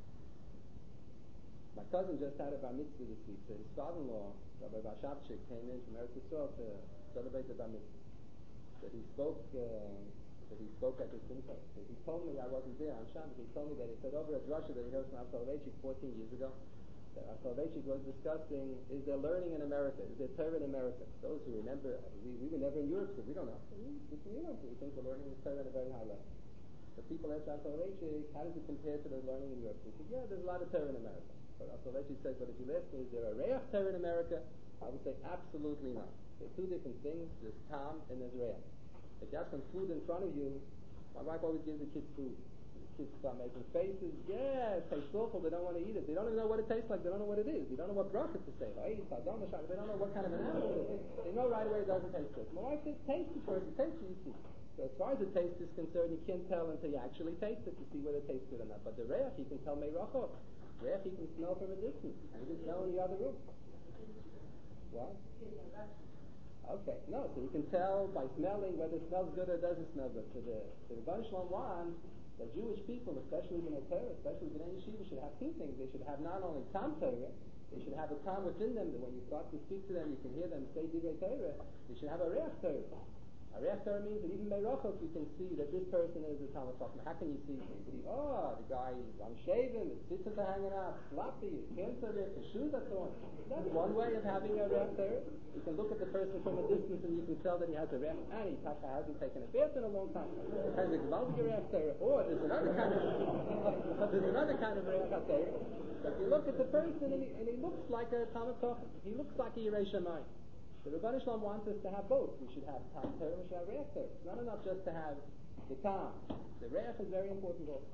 My cousin just had a bar mitzvah this week. So his father-in-law, Rabbi Vashavchik, came in from Eretz Yisrael to celebrate the bar mitzvah. So he spoke. Uh, that he spoke at the simcha. So he told me, I wasn't there on Shabbos. He told me that he said over at Russia that he heard from Soloveitchik fourteen years ago. That Soloveitchik was discussing: is there learning in America? Is there Torah in America? Those who remember, we, we were never in Europe, so we don't know. We, we don't. We think the learning is Torah at a very high level. The people asked Soloveitchik, how does it compare to the learning in Europe? He said, yeah, there's a lot of Torah in America. But Soloveitchik said, but if you ask me, is there a Reach Torah in America? I would say absolutely not. There are two different things. There's Tam and there's Reach. If you have some food in front of you, my wife always gives the kids food. The kids start making faces. Yeah, it tastes awful. They don't want to eat it. They don't even know what it tastes like. They don't know what it is. They don't know what bracha to say. They don't know what kind of an animal it is. They know right away it doesn't taste good. My wife says, taste it first. Taste it, you see. So as far as the taste is concerned, you can't tell until you actually taste it to see whether it tastes good or not. But the reach, you can tell meiracha. Reach, you can smell from a distance. And you can smell in the other room. What? Okay, no, so you can tell by smelling whether it smells good or doesn't smell good. So the the Rebbeinu Shalom wants that Jewish people, especially B'nai Torah, especially B'nai Yeshiva, should have two things. They should have not only Tam Torah, they should have a Tam within them that when you start to speak to them, you can hear them say Divrei Torah. They should have a Reach Torah. A Reach Torah means that even Meirachos you can see that this person is a Talmud Chacham. How can you see? You can see, oh, the guy is unshaven, his tzitzis are hanging out, sloppy, his cancer ripped, his shoes are torn. That's one way of having a Reach Torah. You can look at the person from a distance and you can tell that he has a Reach, and he hasn't taken a bath in a long time. He has a Gewaltige Reach Torah. Or there's another kind of there's another kind of Reach Torah. If you look at the person and he, and he looks like a Talmud Chacham, he looks like a Yirei Shamayim. The Rebbeinu Shalom wants us to have both. We should have Tam Torah, we should have Reach Torah. It's not enough just to have the Tam. The Reach is very important also.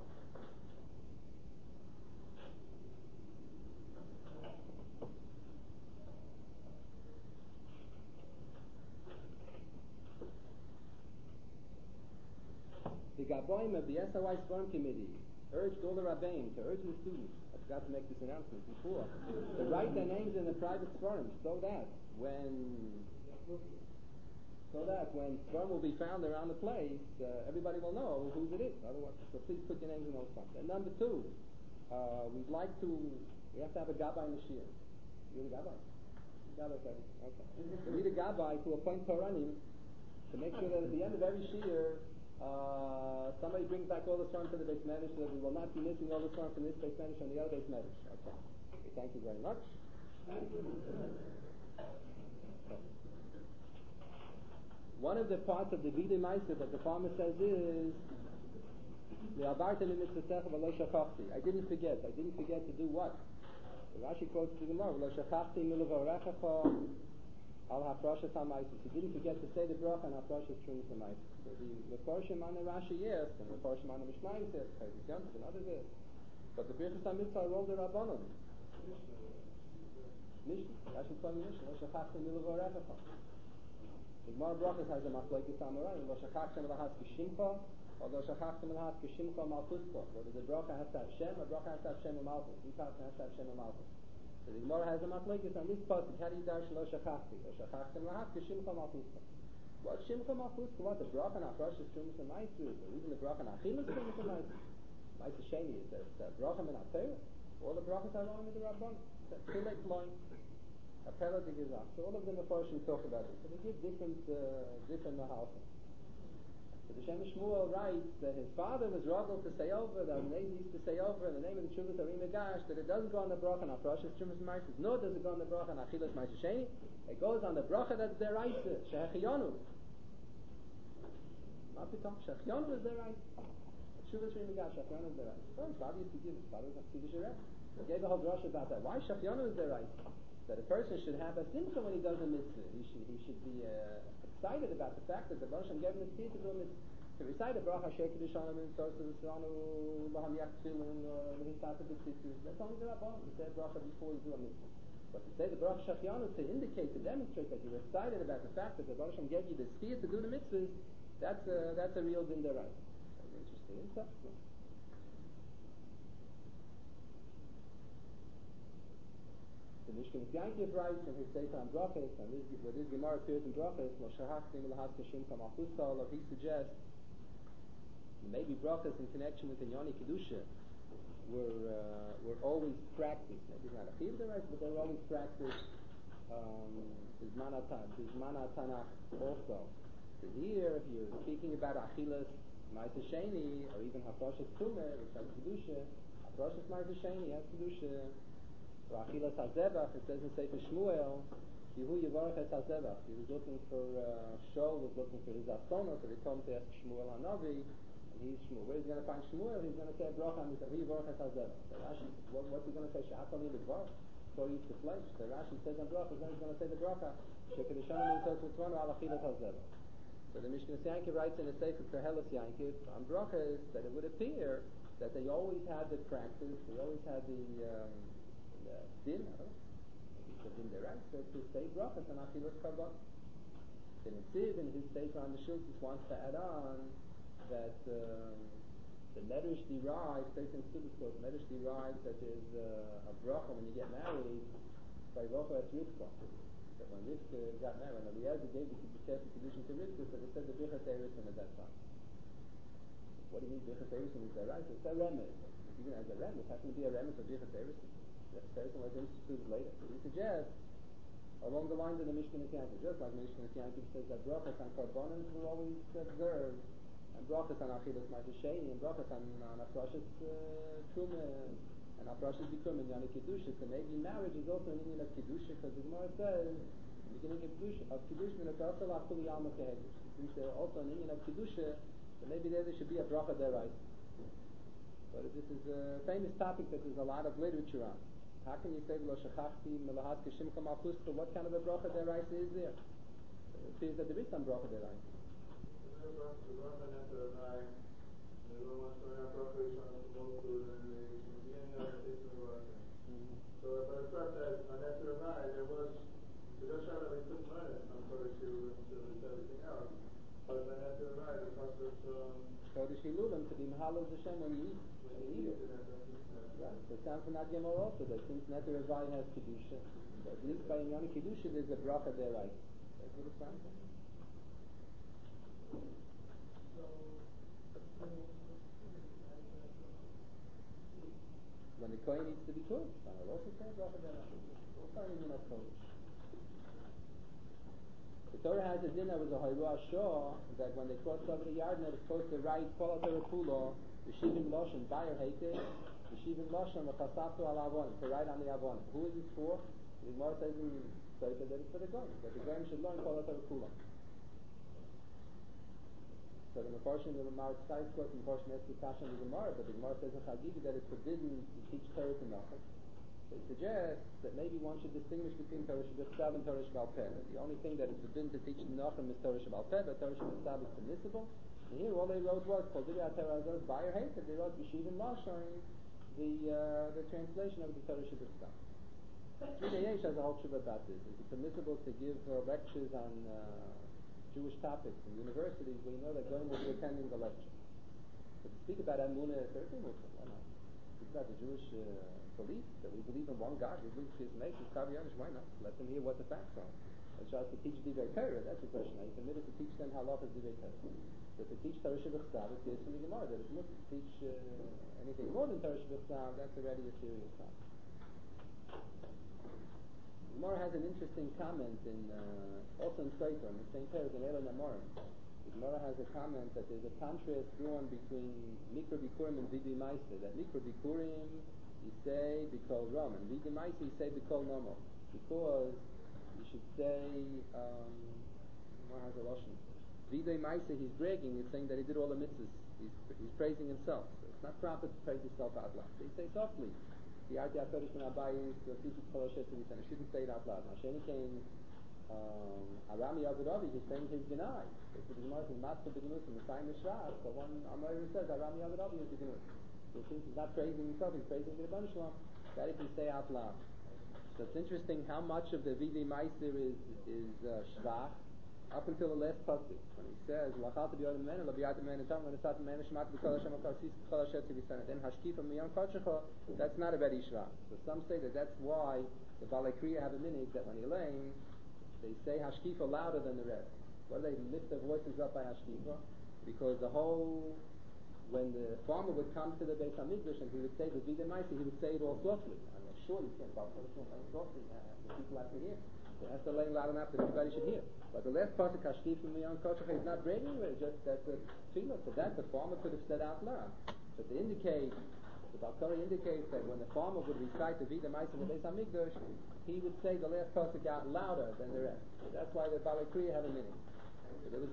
The Gaboim of the S O I Sforim Committee urged all the Rabbeim to urge the students, I forgot to make this announcement before, to write their names in the private Sforim so that when so that when Sforim will be found around the place, uh, everybody will know whose it is. Otherwise, so please put your names in those Sforims. And number two, uh, we'd like to, we have to have a Gabbai in the Shir. You're the Gabbai? Gabbai, okay. We need a Gabbai to appoint Toranim to make sure that at the end of every Shir, Uh, somebody brings back all the Sforim to the Beis Medrash so that we will not be missing all the Sforim from this Beis Medrash and the other Beis Medrash. Okay. Okay. Thank you very much. Okay. One of the parts of the Vida Meiser that the farmer says is I didn't forget. I didn't forget to do what? The Rashi quotes the Gemara. Al hafrashas hamaisus. He didn't forget to say the bracha on hafrashas trumas hamaisus. So the Mefarshim on the Rashi yes, and the Mefarshim on the Mishnah yes, Chayvus Yontif and others yes. But the Birchas HaMitzvah rolled the Rabbanon. Mishnah. Rashi told me Mishnah. Lo shachachtem miluvarechacha. The Gemara brachas has a machlokes amoraim. Lo shachachtem lahas kishimcha, or lo shachachtem lahas kishimcha malchuska. Whether the bracha has to have Shem, or bracha has to have Shem and Malchus. Each has to have Shem and Malchus. So the Gemara has a machlokes on this pasuk. How do you dash lo shachachti? Lo shachachtem lahas kishimcha malchuska. What shimcha malchuska? What the bracha on hafrashas trumas hamaisus, or even the bracha on achilas trumas hamaisus? Ma'aser sheni is that the bracha min haTorah. All the brachas are wrong with the Rabban. Chilek loin, apela de gezach. So all of them Mefarshim talk about it. So they give different uh, different mahalchim. So the Shem Shmuel writes that his father was ragel to say over, that Avnei used to say over in the name of the Chuvas Arim Megash, that it doesn't go on the bracha on hafrashas trumas hamaisus, nor does it go on the bracha on achilas ma'aser sheni. It goes on the bracha that's deraisa, shehechiyonu. Mapitom, shehechiyonu is deraisa. Chuvas Arim Megash, shehechiyonu is deraisa. So his father used to give, his father was a Chassidus Rebbe. He gave a whole drasha about that. Why shehechiyonu is deraisa? that a person should have a simcha when he does a mitzvah. He should he should be uh, excited about the fact that the Baruch Hashem gave him the skill to do a mitzvah. To recite a bracha sheker d'shanim in source of the Sanu laham yach tefillin or lehisata b'tzitzis. That's only the Rabban to say a bracha before you do a mitzvah. But to say the bracha shachianu to indicate, to demonstrate that you're excited about the fact that the Baruch Hashem gave you the skill to do the mitzvahs, that's a, that's a real din deraisa. That's interesting. Interesting. The Mishkan Yankiv writes in his Sefer on Brachos, and this, where this Gemara appears in Brachos, Moshe Hachtim L'Had Kashim Kamachusal, he suggests maybe Brachos in connection with the Yoni Kedusha were uh, were always practiced. Maybe it's not a chiv right, but they were always practiced. Bisman Tanakh also. So here, if you're speaking about Achilas Ma'aseh Sheni, or even Hafrashas Tumah, which has Kedusha, Hafrashas Ma'aseh Sheni has Kedusha. Or Achilas HaZevach, it says in Sefer Shmuel, Yehu Yevarach Es HaZevach. He was looking for, uh, Shaul was looking for his Asonos, so they told him to ask Shmuel HaNavi, and he's Shmuel. Where is he going to find Shmuel? He's going to say a bracha on Yehu Yevarach Es HaZevach. So Rashi, what, what's he going to say? Sha'akal Yidvar? So he eats the flesh. So Rashi says on bracha, then he's going to say the bracha, Sheker D'Shanim Yitzot Tzvonu Al Achilas HaZevach. So the Mishkan Yankiv writes in a Sefer Koheles Yankiv, on brachas, that it would appear that they always had the practice, they always had the, um, Uh, din, I don't know, maybe it's a din deraisa to say brachas on achilas kavod. The Netziv in his Sefer on the Shulchan wants to add on that um, the Medrash derives, Sefer in Sukkot, Medrash derives that there's uh, a bracha when you get married by Rocha as Rivka. That when Rivka got married, when Eliezer gave the Kedushin to Rivka, so they said the Birchas Erusin at that time. What do you mean Birchas Erusin is deraisa? It's a remez. Even as a remez, how can it be a remez of Birchas Erusin? That person was instituted later. So he suggests, along the lines of the Mishkan Yankiv, just like the Mishkan Yankiv says that brachas on Karbonos were always observed, and brachas on Achilas Ma'aseh Sheni, and brachas on, on Afrashas Truma, and Afrashas Bikurim, and Yoni Kedusha. So maybe marriage is also an union of Kedusha, because the Gemara says, in the beginning of Kedusha, of Kedusha, and it's also Lachuli Alma Kehedush. Since they're also an union of Kedusha, so maybe there, there should be a bracha deraisa. But this is a famous topic that there's a lot of literature on. How can you say Lo Shachachti Melahas Kashim Kamalchus? So what kind of a bracha deraisa is there? It appears that there is some bracha deraisa. So but I thought that on that Rai there was the Rosh Hashanah they couldn't learn it on Kodesh Hilulim to everything else. But on that Rai the process um Kodesh Hilulim to be Mahalal Hashem when you eat. When you eat it. Right. So it sounds from that Gemara also that since Neter Ravai has Kedusha, so at least by Yoni Kedusha there's a bracha deraisa. That's what it sounds like. When the Kohen needs to be cooked, I will also say a bracha deraisa. We'll find it in our Kodesh. The Torah has a din that was a Hayruah Shah that when they crossed over the Yarden, they were supposed to write Kol HaTorah Kulo, Yeshivim Loshen, Bayer Heike, Yeshivim Loshen, V'chasaftu al Avonim, to write on the Avonim. Who is this for? The Gemara says in Sefer that it's for the Goyim, that the Goyim should learn Kol HaTorah Kulo. So the Mefarshim of the Gemara Tzais quotes the Mefarshim Esku Kashan the Gemara, but the Gemara says in Chagigi that it's forbidden to teach Torah to Nachem. They suggest that maybe one should distinguish between Torah Shebechsav and Torah Shebal Peh. The only thing that is forbidden to teach the Nachem is Torah Shebal Peh, but Torah Shebechsav is permissible. And here all they wrote was called Divrei Torah Azor Bayer Heiter. They wrote B'Shivim Lashon, the uh, the translation of the Torah Shebechsav. Tzvi Yesh has a whole shiva about this. Is it permissible to give uh, lectures on uh, Jewish topics in universities where you know that going will be attending the lecture? But to speak about Amunah, certainly Muslim, why not? Speak about the Jewish uh, belief, that we believe in one God, we believe in His nation, Kaviyanish, why not? Let them hear what the facts are. And so to teach Divrei Torah, that's the question. Are you permitted to teach them halachas Divrei Torah? So to teach Torah Shebechsav, it appears from the Gemara that it's not to teach uh, anything more than Torah Shebechsav, that's already a serious problem. Gemara has an interesting comment in uh, also in Sefer, in the same parak in Elon Amorim. The Gemara has a comment that there's a contrast drawn between Mikra Bikurim and Vidi Maisa. That Mikra Bikurim you say Bikol Ram, and Vidi Maisa you say Bikol Nomo, because you should say um, Gemara has a lashon. Vidi Maisa he's bragging, he's saying that he did all the mitzvahs. He's he's praising himself. So it's not proper to praise yourself out loud. So you say softly. Yarti HaKodesh Ben Abayis, Yosisi Kol Asher Tzivisen. I shouldn't say it out loud. Masheni came, Arami Abudabi, he's saying his Genai. It's the Gemara is not the Beginus and the sign of Shas, but one Amar says Arami Abudabi is the Beginus. So since he's not praising himself, he's praising the Rebbeinu Shalom, that he can say out loud. So it's interesting how much of the Vidi Meiser is is uh, Shvach up until the last pasuk when he says Lachal B'Yodem Men L'B'Yadem Men Tam L'Nesat Men Shmat B'Kol Hashem Akar Sis Kol Hashem Tzivisana. Then Hashkifa Miyam Kodshecha. That's not a very Shvach. So some say that that's why the Balei Kriya have a minute that when you're laying, they say Hashkifa louder than the rest. Why do they lift their voices up by Hashkifa? Because the whole when the farmer would come to the Beis Hamikdash and he would say the Vidi Meiser, he would say it all softly. I mean, sure you can't talk softly. Uh, the people have to hear. So it has to lay loud enough that everybody should hear. But the last pasuk Hashkif from Miyan Kodshecha is not breaking it, just that's a tefillah. So that the farmer could have said out loud. So to indicate, the Balkari indicates that when the farmer would recite the Vidi Meiser in the Beis Hamikdash, he would say the last pasuk out louder than the rest. So that's why the Balei Kriya have a meaning. So there was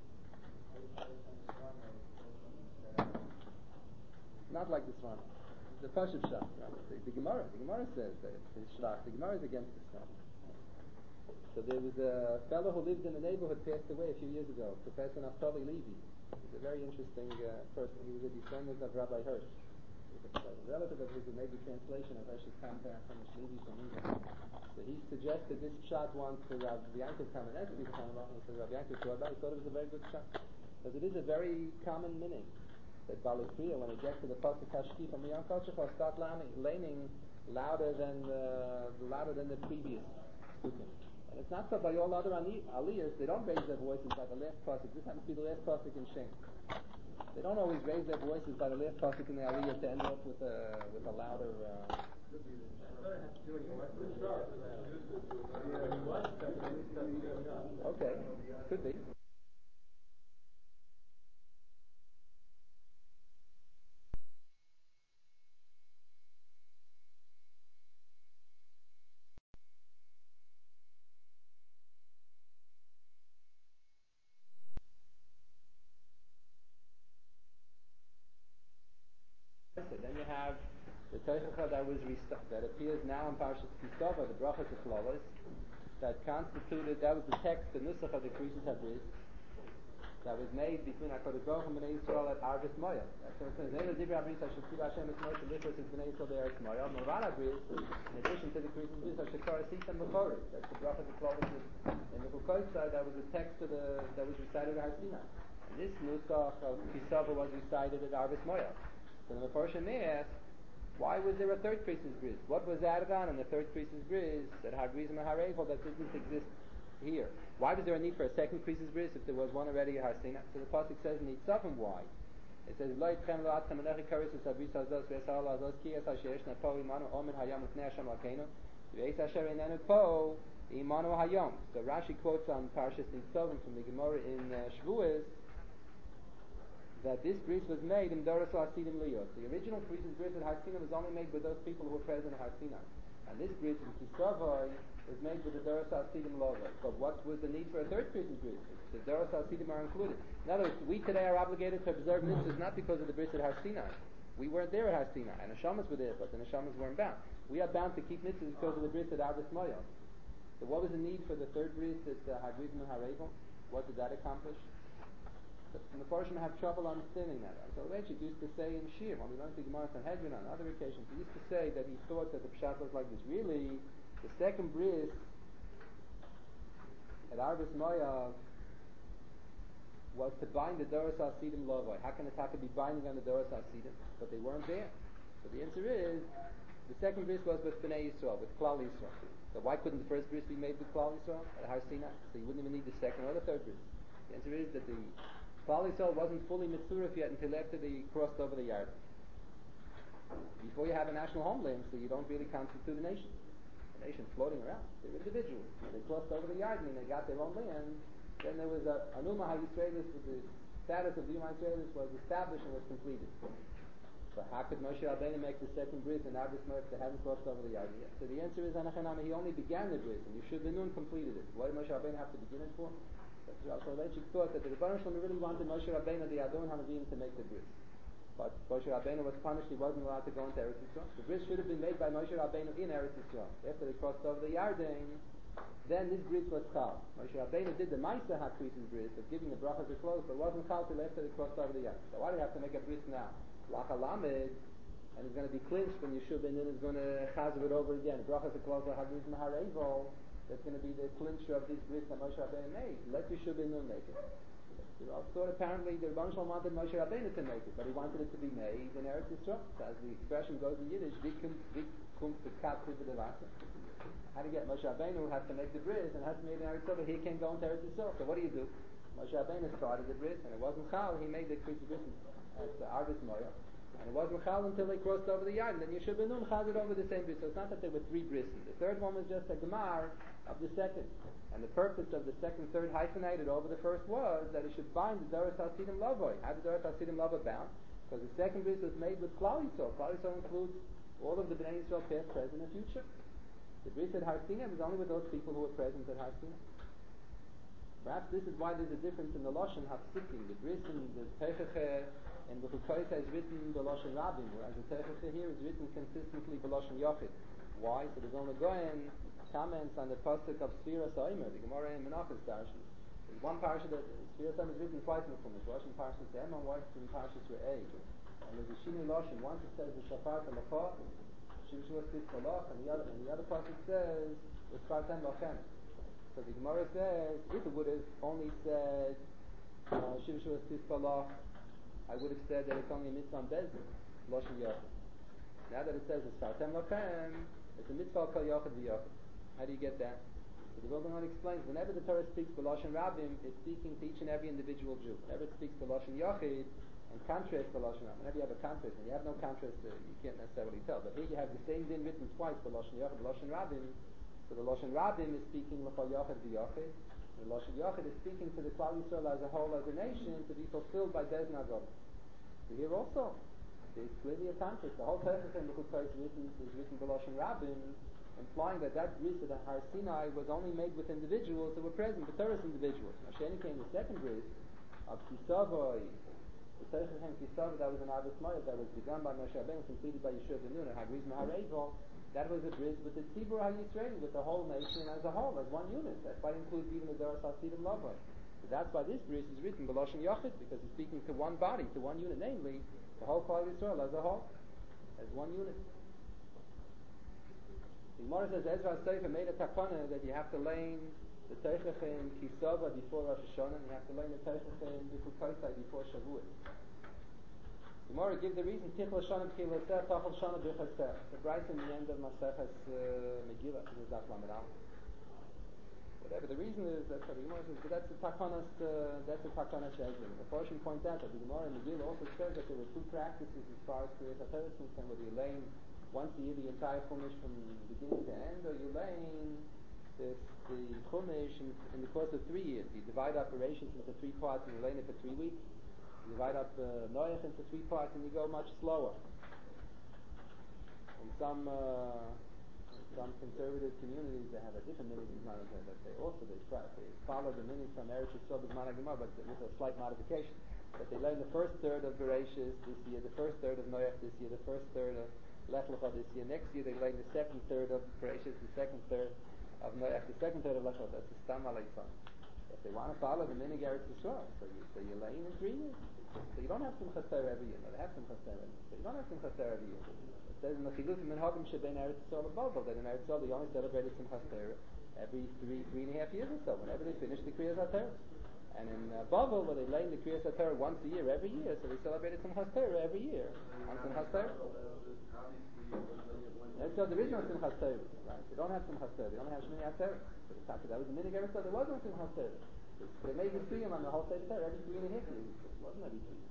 not like this one. The Pashup Shach. Right? The, the Gemara. The Gemara says that it's Shlach. The Gemara is against this one. So there was a fellow who lived in the neighborhood, passed away a few years ago, Professor Naftali Levy. He's a very interesting uh, person. He was a descendant of Rabbi Hirsch. A relative of his who made the translation of Hirsch's commentary on Levy from England. So he suggested this shot once to Rav Yankov Kamenetsky, he said Rav Yankov to Rabbi, he thought it was a very good shot. Because it is a very common meaning. That Balei Kriya, when it gets to the pasuk Hashkif from Miyan Kodshecha, start leaning louder than the louder than the previous psukim. And it's not so by all other aliyahs, they don't raise their voices by the last pasuk. This happens to be the last pasuk in Shem. They don't always raise their voices by the last pasuk in the aliyah to end off with a with a louder. Uh, okay, could be. Then you have the Teichacha that was resta- that appears now in Parshas Kisava, the Brachas of Flawless, that constituted, that was the text, the Nusach of the Krisis HaBris, that was made between HaKadosh Baruch Hu and Bnei Yisrael at Arvis Moya. That's what it says, Neila Dibra HaBris HaShem Tzivah Hashem Es Moya Shalichos Es Bnei Yisrael Be'eretz Moya. Moran HaBris, in addition to the Krisis HaBris, HaShekar Asitam B'choris. That's the Brachas of Flawless. In the Chukotzah, that was the text of the, that was recited at Har Sinai. And this Nusach of Kisava was recited at Arvis Moya. So the Mefarshim asked, why was there a third priest's bris? What was added on in the third priest's bris that had reason to Harevel that didn't exist here? Why was there a need for a second priest's bris if there was one already at Har Sinai? So the pasuk says in Yitzavim why. It says, Lo yitchem lo atzam alechi karis usabris hazos v'esar lo hazos ki es asher eshna po imanu omen hayom ufnei Hashem lakeinu v'es asher einenu po imanu hayom. So Rashi quotes on Parshas Yitzavim from the Gemara in uh, Shavuos that this bris was made in Doros Hasidim Liyot. The original priest's bris at Har Sinai was only made with those people who were present at Har Sinai. And this bris in Kisavai was made with the Doros Hasidim Lovah. But what was the need for a third priest's bris? The Doros Hasidim are included. In other words, we today are obligated to observe mitzvahs not because of the bris at Har Sinai. We weren't there at Har Sinai, and the Neshamas were there, but the Neshamas weren't bound. We are bound to keep mitzvahs because of the bris at Arvis Moya. So what was the need for the third bris at uh, Har Rizim and Harevel? What did that accomplish? The Mefarshim have trouble understanding that. So Rechik used to say in Shir, when we learned the Gemara Sanhedrin on other occasions, he used to say that he thought that the Pshat was like this. Really, the second bris at Arvis Moya was to bind the Doros Hasidim Lovoi. How can a taka be binding on the Doros Hasidim? But they weren't there. So the answer is, the second bris was with Bnei Yisrael, with Klal Yisrael. So why couldn't the first bris be made with Klal Yisrael at Har Sinai? So you wouldn't even need the second or the third bris. The answer is that the Klal Yisrael wasn't fully mitzurif yet until after they crossed over the Yarden. Before you have a national homeland, so you don't really constitute a nation. A nation floating around. They're individuals. When they crossed over the Yarden and they got their own land, then there was a Anuma HaYisraelis, with the status of the Yom HaYisraelis was established and was completed. So how could Moshe Rabbeinu make the second bris and Arvis Moya if they hadn't crossed over the Yarden yet? So the answer is, Anachanami, he only began the bris, and Yeshua ben Nun completed it. What did Moshe Rabbeinu have to begin it for? So Rechik thought that the Rebbeinu Shalom really wanted Moshe Rabbeinu, the Adon HaNaviim, to make the bris. But Moshe Rabbeinu was punished, he wasn't allowed to go into Eretz Yisrael. The bris should have been made by Moshe Rabbeinu in Eretz Yisrael. After they crossed over the Yarden, then this bris was chal. Moshe Rabbeinu did the Maisa HaKrisis bris of giving the brachas to clothes, but it wasn't chal till after they crossed over the Yarden. So why do you have to make a bris now? Lacha Lamed, and it's going to be clinched when Yeshua ben Nun is going to chazav it over again. Brachas to clothes are Hagriz Mahar Eivol. That's going to be the clincher of this bris that Moshe Rabbeinu made. Let Yeshua ben Nun make it. I thought apparently the Rebbeinu Shalom wanted Moshe Rabbeinu to make it, but he wanted it to be made in Eretz Yisrael. So as the expression goes in Yiddish, "Wie kommt the kat über the Wasser?" How to get Moshe Rabbeinu has to make the bris and has to make it in Eretz Yisrael, but he can't go into Eretz Yisrael. So what do you do? Moshe Rabbeinu started the bris, and it wasn't chal. He made the bris at the Arvis Moya, and it wasn't chal until they crossed over the Yard. And then Yeshua ben Nun chazed over the same bris. So it's not that there were three brises. The third one was just a gemar of the second. And the purpose of the second, third hyphenated over the first was that it should bind the Doros Hasidim Lavoi. How did the Doros Hasidim Lavoi bound? Because the second bris was made with Klal Yisrael. Klal Yisrael includes all of the Bnei Yisrael past, present, and future. The bris at Har Sinai was only with those people who were present at Har Sinai. Perhaps this is why there's a difference in the Lashon Hafsikim. The bris and the Techeche and the Chukoyta is written the Lashon Rabim, whereas the Techeche here is written consistently the Lashon Yochid. Why? So there's only going comments on the pasuk of Sfiras Omer, the Gemara in Menachos Darshan. There's one parsha that Sfiras Omer is written twice in the Chumash. Once in Parshas Em and once in Parshas Re'eh. And there's a Shini Lashon. Once it says the Shafar Talacha, Shivshua Sis Talach, and the other and the other pasuk says the Sfartem Lachem. So the Gemara says if it would have only said uh, Shivshua Sis Talach, I would have said that it's only a mitzvah on Bezdin, Lashon Yochid. Now that it says the Sfartem Lachem, it's a mitzvah called Yochid v'Yochid. How do you get that? So the Vilna explains, whenever the Torah speaks B'Lashon Rabim, it's speaking to each and every individual Jew. Whenever it speaks B'Lashon Yochid, and contrast B'Lashon Rabim, whenever you have a contrast, and you have no contrast, uh, you can't necessarily tell. But here you have the same din written twice, B'Lashon Yochid, B'Lashon Rabim. So the Lashon Rabim is speaking L'chol Yochid v'Yochid. The Lashon Yochid is speaking to the Klal Yisrael as a whole, as a nation, to be fulfilled by Bezdin HaGolah. So here also, there's clearly a contrast. The whole Tefach in the Chukoyta is written, is written B'Lashon Rabim, implying that that bris at Har Sinai was only made with individuals who were present, the Torah's individuals. Masheni came the second bris of Kisavoy, the Teichachem Kisavoy, that was an Arvis Moya, that was begun by Moshe Rabbeinu, completed by Yeshua ben Nun, and Hagriz Mahar Eivol. That was a bris with the Tzibur HaYisraeli, with the whole nation as a whole, as one unit. That quite includes even the Doros Hasidim Lavoi. So that's why this bris is written B'Lashon Yochid, because it's speaking to one body, to one unit, namely the whole Klal Yisrael as a whole, as one unit. The Gemara says Ezra Sefer made a takana that you have to learn the Teichach in Kisava before Rosh Hashanah, and you have to learn the Teichach in B'Chukoyta before Shavuot. The Gemara gives the reason Tichel Shana B'Chilaseh, Tachel Shana B'Chaseh. The Bryce in the end of Maseches uh, Megillah is that Lamed Aleph. Whatever the reason is, that's what the Gemara says. But that's the takanas. Uh, that's the takanas Ezra. The portion points out that the Gemara in Megillah also says that there were two practices as far as Kriyat HaTorah is concerned, whether you learn once a year the entire Chumash from beginning to end, or you learn this, the Chumash in, in the course of three years. You divide operations into three parts and you learn it for three weeks. You divide up uh, Noach into three parts and you go much slower. In some uh, in some conservative communities they have a different minute that they also they, try, they follow the minute from Eretz Yisrael B'Zman HaGemara, but with a slight modification. But they learn the first third of Bereshis this year, the first third of Noach this year, the first third of Lech Lecha this year. Next year they learn the second third of Bereshis, the second third of Noach, the second third of Lech Lecha. That's the Stam Aleitzon. If they want to follow the Minig Eretz Yisrael, so you so you learn in three years. So you don't have Simchas Torah every year. No, they have Simchas Torah every year. So you don't have Simchas Torah every year. It says in the Chilufim in Hagim Sheben Eretz Yisrael and Babel that in Eretz Yisrael they only celebrated Simchas Torah every three three and a half years or so. Whenever they finished the Kriyas HaTorah. And in uh, Bavel, where they learn the Kriyas HaTorah once a year, every year, so they celebrated Simchas Torah every year on Simchas Torah. And so there is no Simchas Torah, right? They don't have Simchas Torah. They only have Shmini HaTorah. So the fact that was the Minig Eretz Yisrael, there was no Simchas Torah. So they made the Siyam on the whole Seder Torah every three and a half years. It wasn't every three.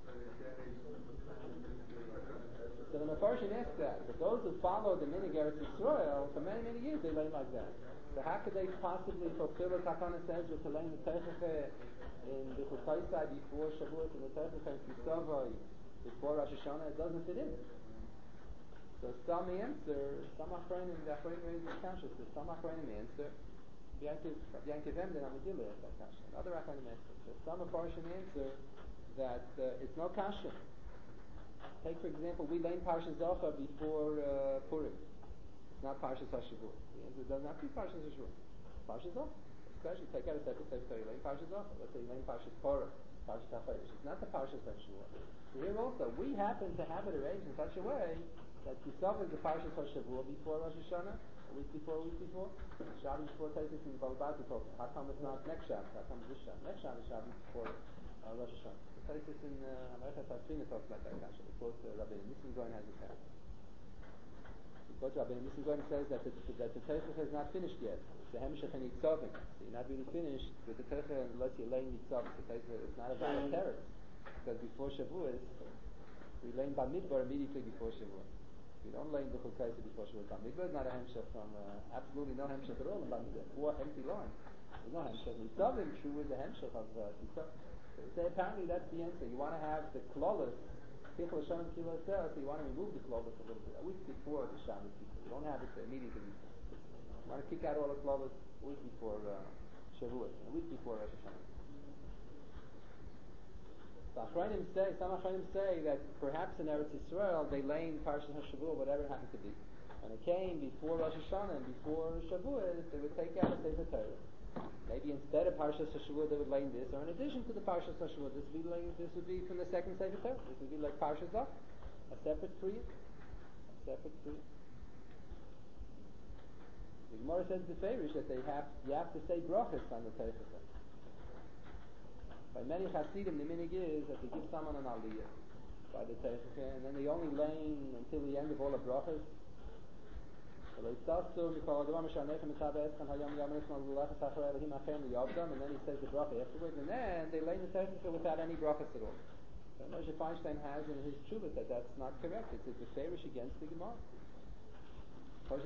So the Mefarshim asked that. But those who follow the Minig Eretz Yisrael, for many, many years, they learn like that. So how could they possibly fulfill the Takana Seder to learn the Teichach in the Chukoyta before Shavuot and the Teichach in Kisavai before Rosh Hashanah? It doesn't fit in. So some answer, some Achronim, the Achronim raise the kasha. So some Achronim answer, Yankiv Emden on the Gilead that kasha. Another Achronim answer. So some Mefarshim answer that uh, it's no kasha. Like, for example, we learn Parshas Zohar before uh, Purim. It's not Parshas HaShavua. The answer doesn't have to be Parshas HaShavua. Parshas Zohar. Especially, take out a separate sefer, you learn Parshas Zohar. Let's say you learn Parshas Korah, Parshas HaChodesh. It's not the Parshas HaShavua. So here also, we happen to have it arranged in such a way that Kisov is the Parshas HaShavua before Rosh Hashanah, a week before, a week before. Shabbat before Taisus and Balbat to talk. How come it's not next Shabbat? How come this Shabbat? Next Shabbat is Shabbat before uh, Rosh Hashanah. Taisus in Amarechas Hasfina talks about that kasha. Of course, uh, Rabbi Nissim Goyen has a text. Because Rabbi Nissim Goyen says that the, that the Teichach is not finished yet. It's the Hemshech and Yitzavim. So you're not really finished with the Teichach unless you're laying Yitzavim. The Teichach is not a valid teretz. Because before Shavuos, we lay Bar Midbar immediately before Shavuos. We don't lay B'chol Kaisa before Shavuos. Bar Midbar is not a Hemshech from, uh, absolutely no Hemshech at all in Bar Midbar. Four empty lines. There's no Hemshech. Yitzavim, true, is a Hemshech of uh, Yitzavim. So say apparently that's the answer. You want to have the klolos, Tichel Hashem Kilo Seh, so you want to remove the klolos a little bit, a week before the Shabbos people. You don't have it immediately before. You want to kick out all the klolos a week before uh, Shavuot, a week before Rosh Hashanah. The Achronim say, some Achronim say that perhaps in Eretz Yisrael they lay in Parshas HaShavua, whatever it happened to be. When it came before Rosh Hashanah and before Shavuot, they would take out a Sefer Torah. Maybe instead of Parshas HaShavua they would lay in this, or in addition to the Parshas HaShavua, this would be like, this would be from the second Sefer Torah. This would be like Parshas Zohar, a separate kriya, a separate kriya. The Gemara says the Farish that they have, you have to say brachas on the Teichach. By many Hasidim, the minig is that they give someone an aliyah by the Teichach, and then they only lay until the end of all the brachas. And then he says the bracha afterwards, and then they lay the Teichach without any brachas at all. So Moshe Feinstein has in his Shuvah that that's not correct. It's a beferish against the Gemara. Against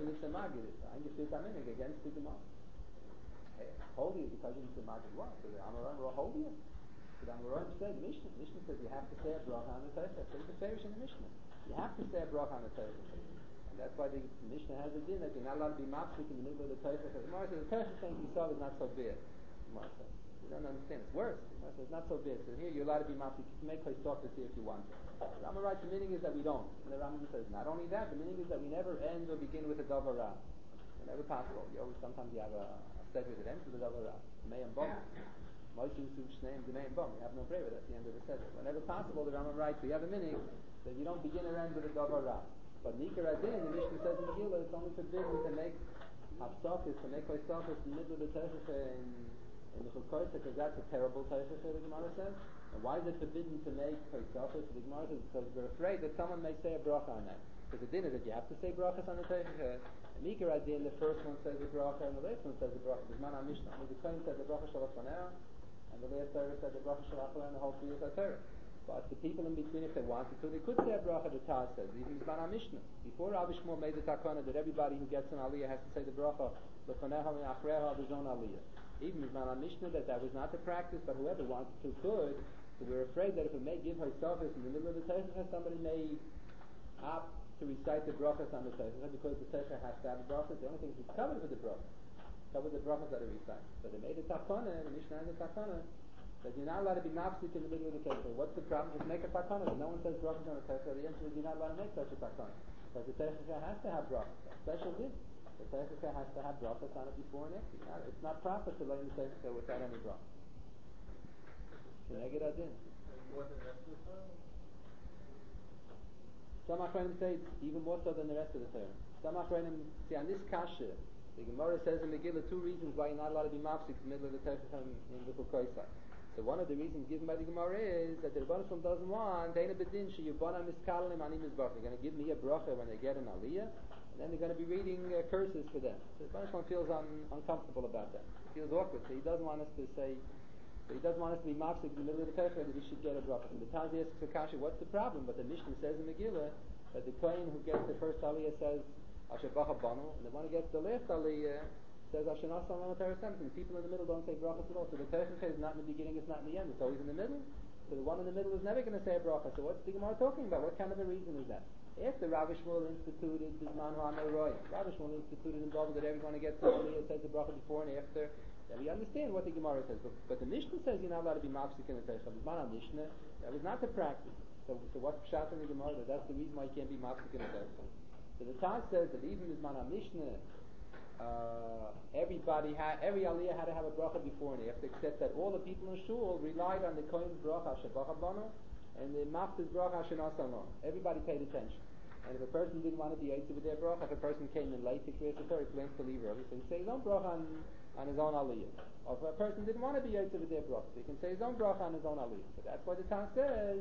the Gemara. Holy because it's a magid what? So the Amoraim were holy. So the Amoraim said, Mishnah. Mishnah says you have to say a bracha on the Teichach. So it's beferish in the Mishnah. You have to say a bracha on the Teichach. That's why the Mishnah has a din that you're not allowed to be mafsik in the middle of the Teichach. The Gemara says the Teichach saying Yisrael is not so big. The Gemara says you don't understand. It's worse. The Gemara says it's not so big. So here you're allowed to be mafsik. You can make place talk to see if you want. The Rambam writes the meaning is that we don't. And the Rambam says not only that, the meaning is that we never end or begin with a davar ra. Whenever possible. You always sometimes you have a, a segment that ends with a davar ra. Meyam bom. Moshe Yusuf's name the Meyam bom. You have no prayer. That's the end of the segment. Whenever possible, the Rambam writes we have a meaning that you don't begin or end with a davar ra. But Nikar Adin, the Mishnah says in Megillah, it's only forbidden to make hafsakis, to make hafsakis in the middle of the Teichach in, in the Chukoyta, because that's a terrible Teichach, the Gemara says. And why is it forbidden to make hafsakis? The Gemara says because we're afraid that someone may say a bracha on that. Because the din is that you have to say brachas on the Teichach. And Nikar Adin, the first one says a bracha, and the last one says a bracha. The Zman HaMishnah. The Kohen says a bracha shalach panera, and the last Torah says a bracha shalach panera, and the whole three is a Torah. But the people in between, if they wanted to, they could say a bracha. The Taz says, even Zman HaMishnah. Before Rabbi Shmuel made the takana that everybody who gets an aliyah has to say the bracha, lefaneha me'achreha his own aliyah. Even Zman HaMishnah that that was not the practice, but whoever wanted to could. So we're afraid that if it may give her selfish in the middle of the Teichach, somebody may opt to recite the brachas on the Teichach because the Teichach has to have the brachas. The only thing is covered with the brachas, covered with the brachas that are recited. So they made a takana, the Mishnah has a takana. That you're not allowed to be mafsik in the middle of the Teichach. What's the problem? Just make a takana. No one says brachas on the Teichach. The answer is you're not allowed to make such a takana. Because the Teichach has to have brachas. Special din. The Teichach has to have brachas on it before and after. Not, it's not proper to lay in the Teichach without any brachas. Keneged adin. Some Achronim say it's even more so than the rest of the Torah. Some Achronim see on this kasha. The Gemara says in Megillah two reasons why you're not allowed to be mafsik in the middle of the Teichach in the Chukoysa. So one of the reasons given by the Gemara is that the Rebbeinu Shalom doesn't want Deina Bedin Sheyubana Miskalim Anim Mizbach. They're going to give me a bracha when they get an aliyah, and then they're going to be reading uh, curses for them. So the Rebbeinu Shalom feels un- uncomfortable about that. He feels awkward. So he doesn't want us to say. So he doesn't want us to be mafsik in the middle of the Teichach that we should get a bracha. And the Taz asks Akasha, what's the problem? But the Mishnah says in Megillah that the Kohen who gets the first aliyah says Asher Bacha Banu, and the one who gets the last aliyah says Asher Nasam Lamatar Samson. People in the middle don't say brachas at all. So the Teichach is not in the beginning, it's not in the end. It's always in the middle. So the one in the middle is never going to say a bracha. So what's the Gemara talking about? What kind of a reason is that? After Rabbi Shmuel instituted Bisman Ha'amei Roya, Rabbi Shmuel instituted involved that everyone who gets the aliyah says the bracha before and after. Then we understand what the Gemara says. But, but the Mishnah says you're not allowed to be mafsik in the Teichach. Bisman HaMishnah, that was not the practice. So, so what's pshat in the Gemara? That's the reason why you can't be mafsik in the Torah. So the Taz says that even in Zman HaMishnah, uh, everybody had, every aliyah had to have a bracha before and after, except that all the people in shul relied on the kohen's bracha shebacha bano and the maftis bracha shenas alon. Everybody paid attention. And if a person didn't want to be yotze with their bracha, if a person came in late to Kriyas Torah, he plans to leave early, so he say his own bracha on, on his own aliyah. Or if a person didn't want to be yotze with their bracha, so he can say his own bracha on his own aliyah. So that's why the Taz says,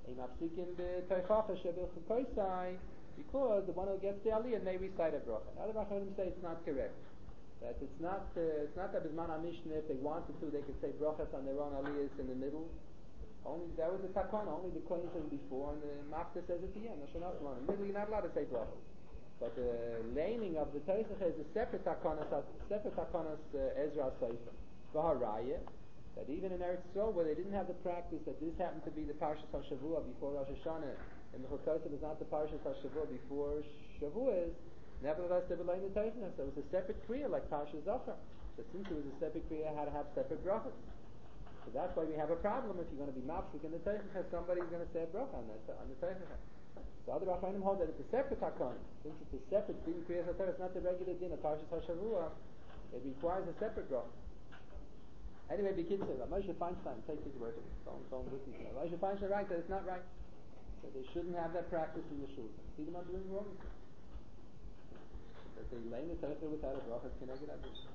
because the one who gets the aliyah may recite a bracha. Now the Rachamim say it's not correct. That it's not uh, it's not that Bisman HaMishnah, if they wanted to, they could say brachas on their own aliyahs in the middle. Only that was the takana. Only the kohen says before, and the mafta says at the end. In the middle, you're not allowed to say brachas. But the laning of the Tosach is a separate takana, separate takanas uh, Ezra Seifa. V'haraya, that even in Eretz Yisrael, where they didn't have the practice that this happened to be the Parshas HaShavua before Rosh Hashanah, and the Chukosah was not the Parshas HaShavua before Shavuos, nevertheless they were laying the Tosach. So it was a separate kriya, like Parshas Zachar. So since it was a separate kriya, it had to have separate brachas. So that's why we have a problem if you're going to be mafsik in the Tosach, somebody's going to say a bracha on the, on the Tosach. So other Rachamim hold that it's a separate takana. Since it's a separate din kriyas HaTorah, it's not the regular din of Parshas HaShavua, it requires a separate bracha. Anyway, B'kitzur, Moshe Feinstein, take his word. Don't, don't listen to him. Moshe Feinstein writes that it's not right. That they shouldn't have that practice in the shul. See them not doing wrong. That they lay in the Tosach without a bracha, it's connected at this.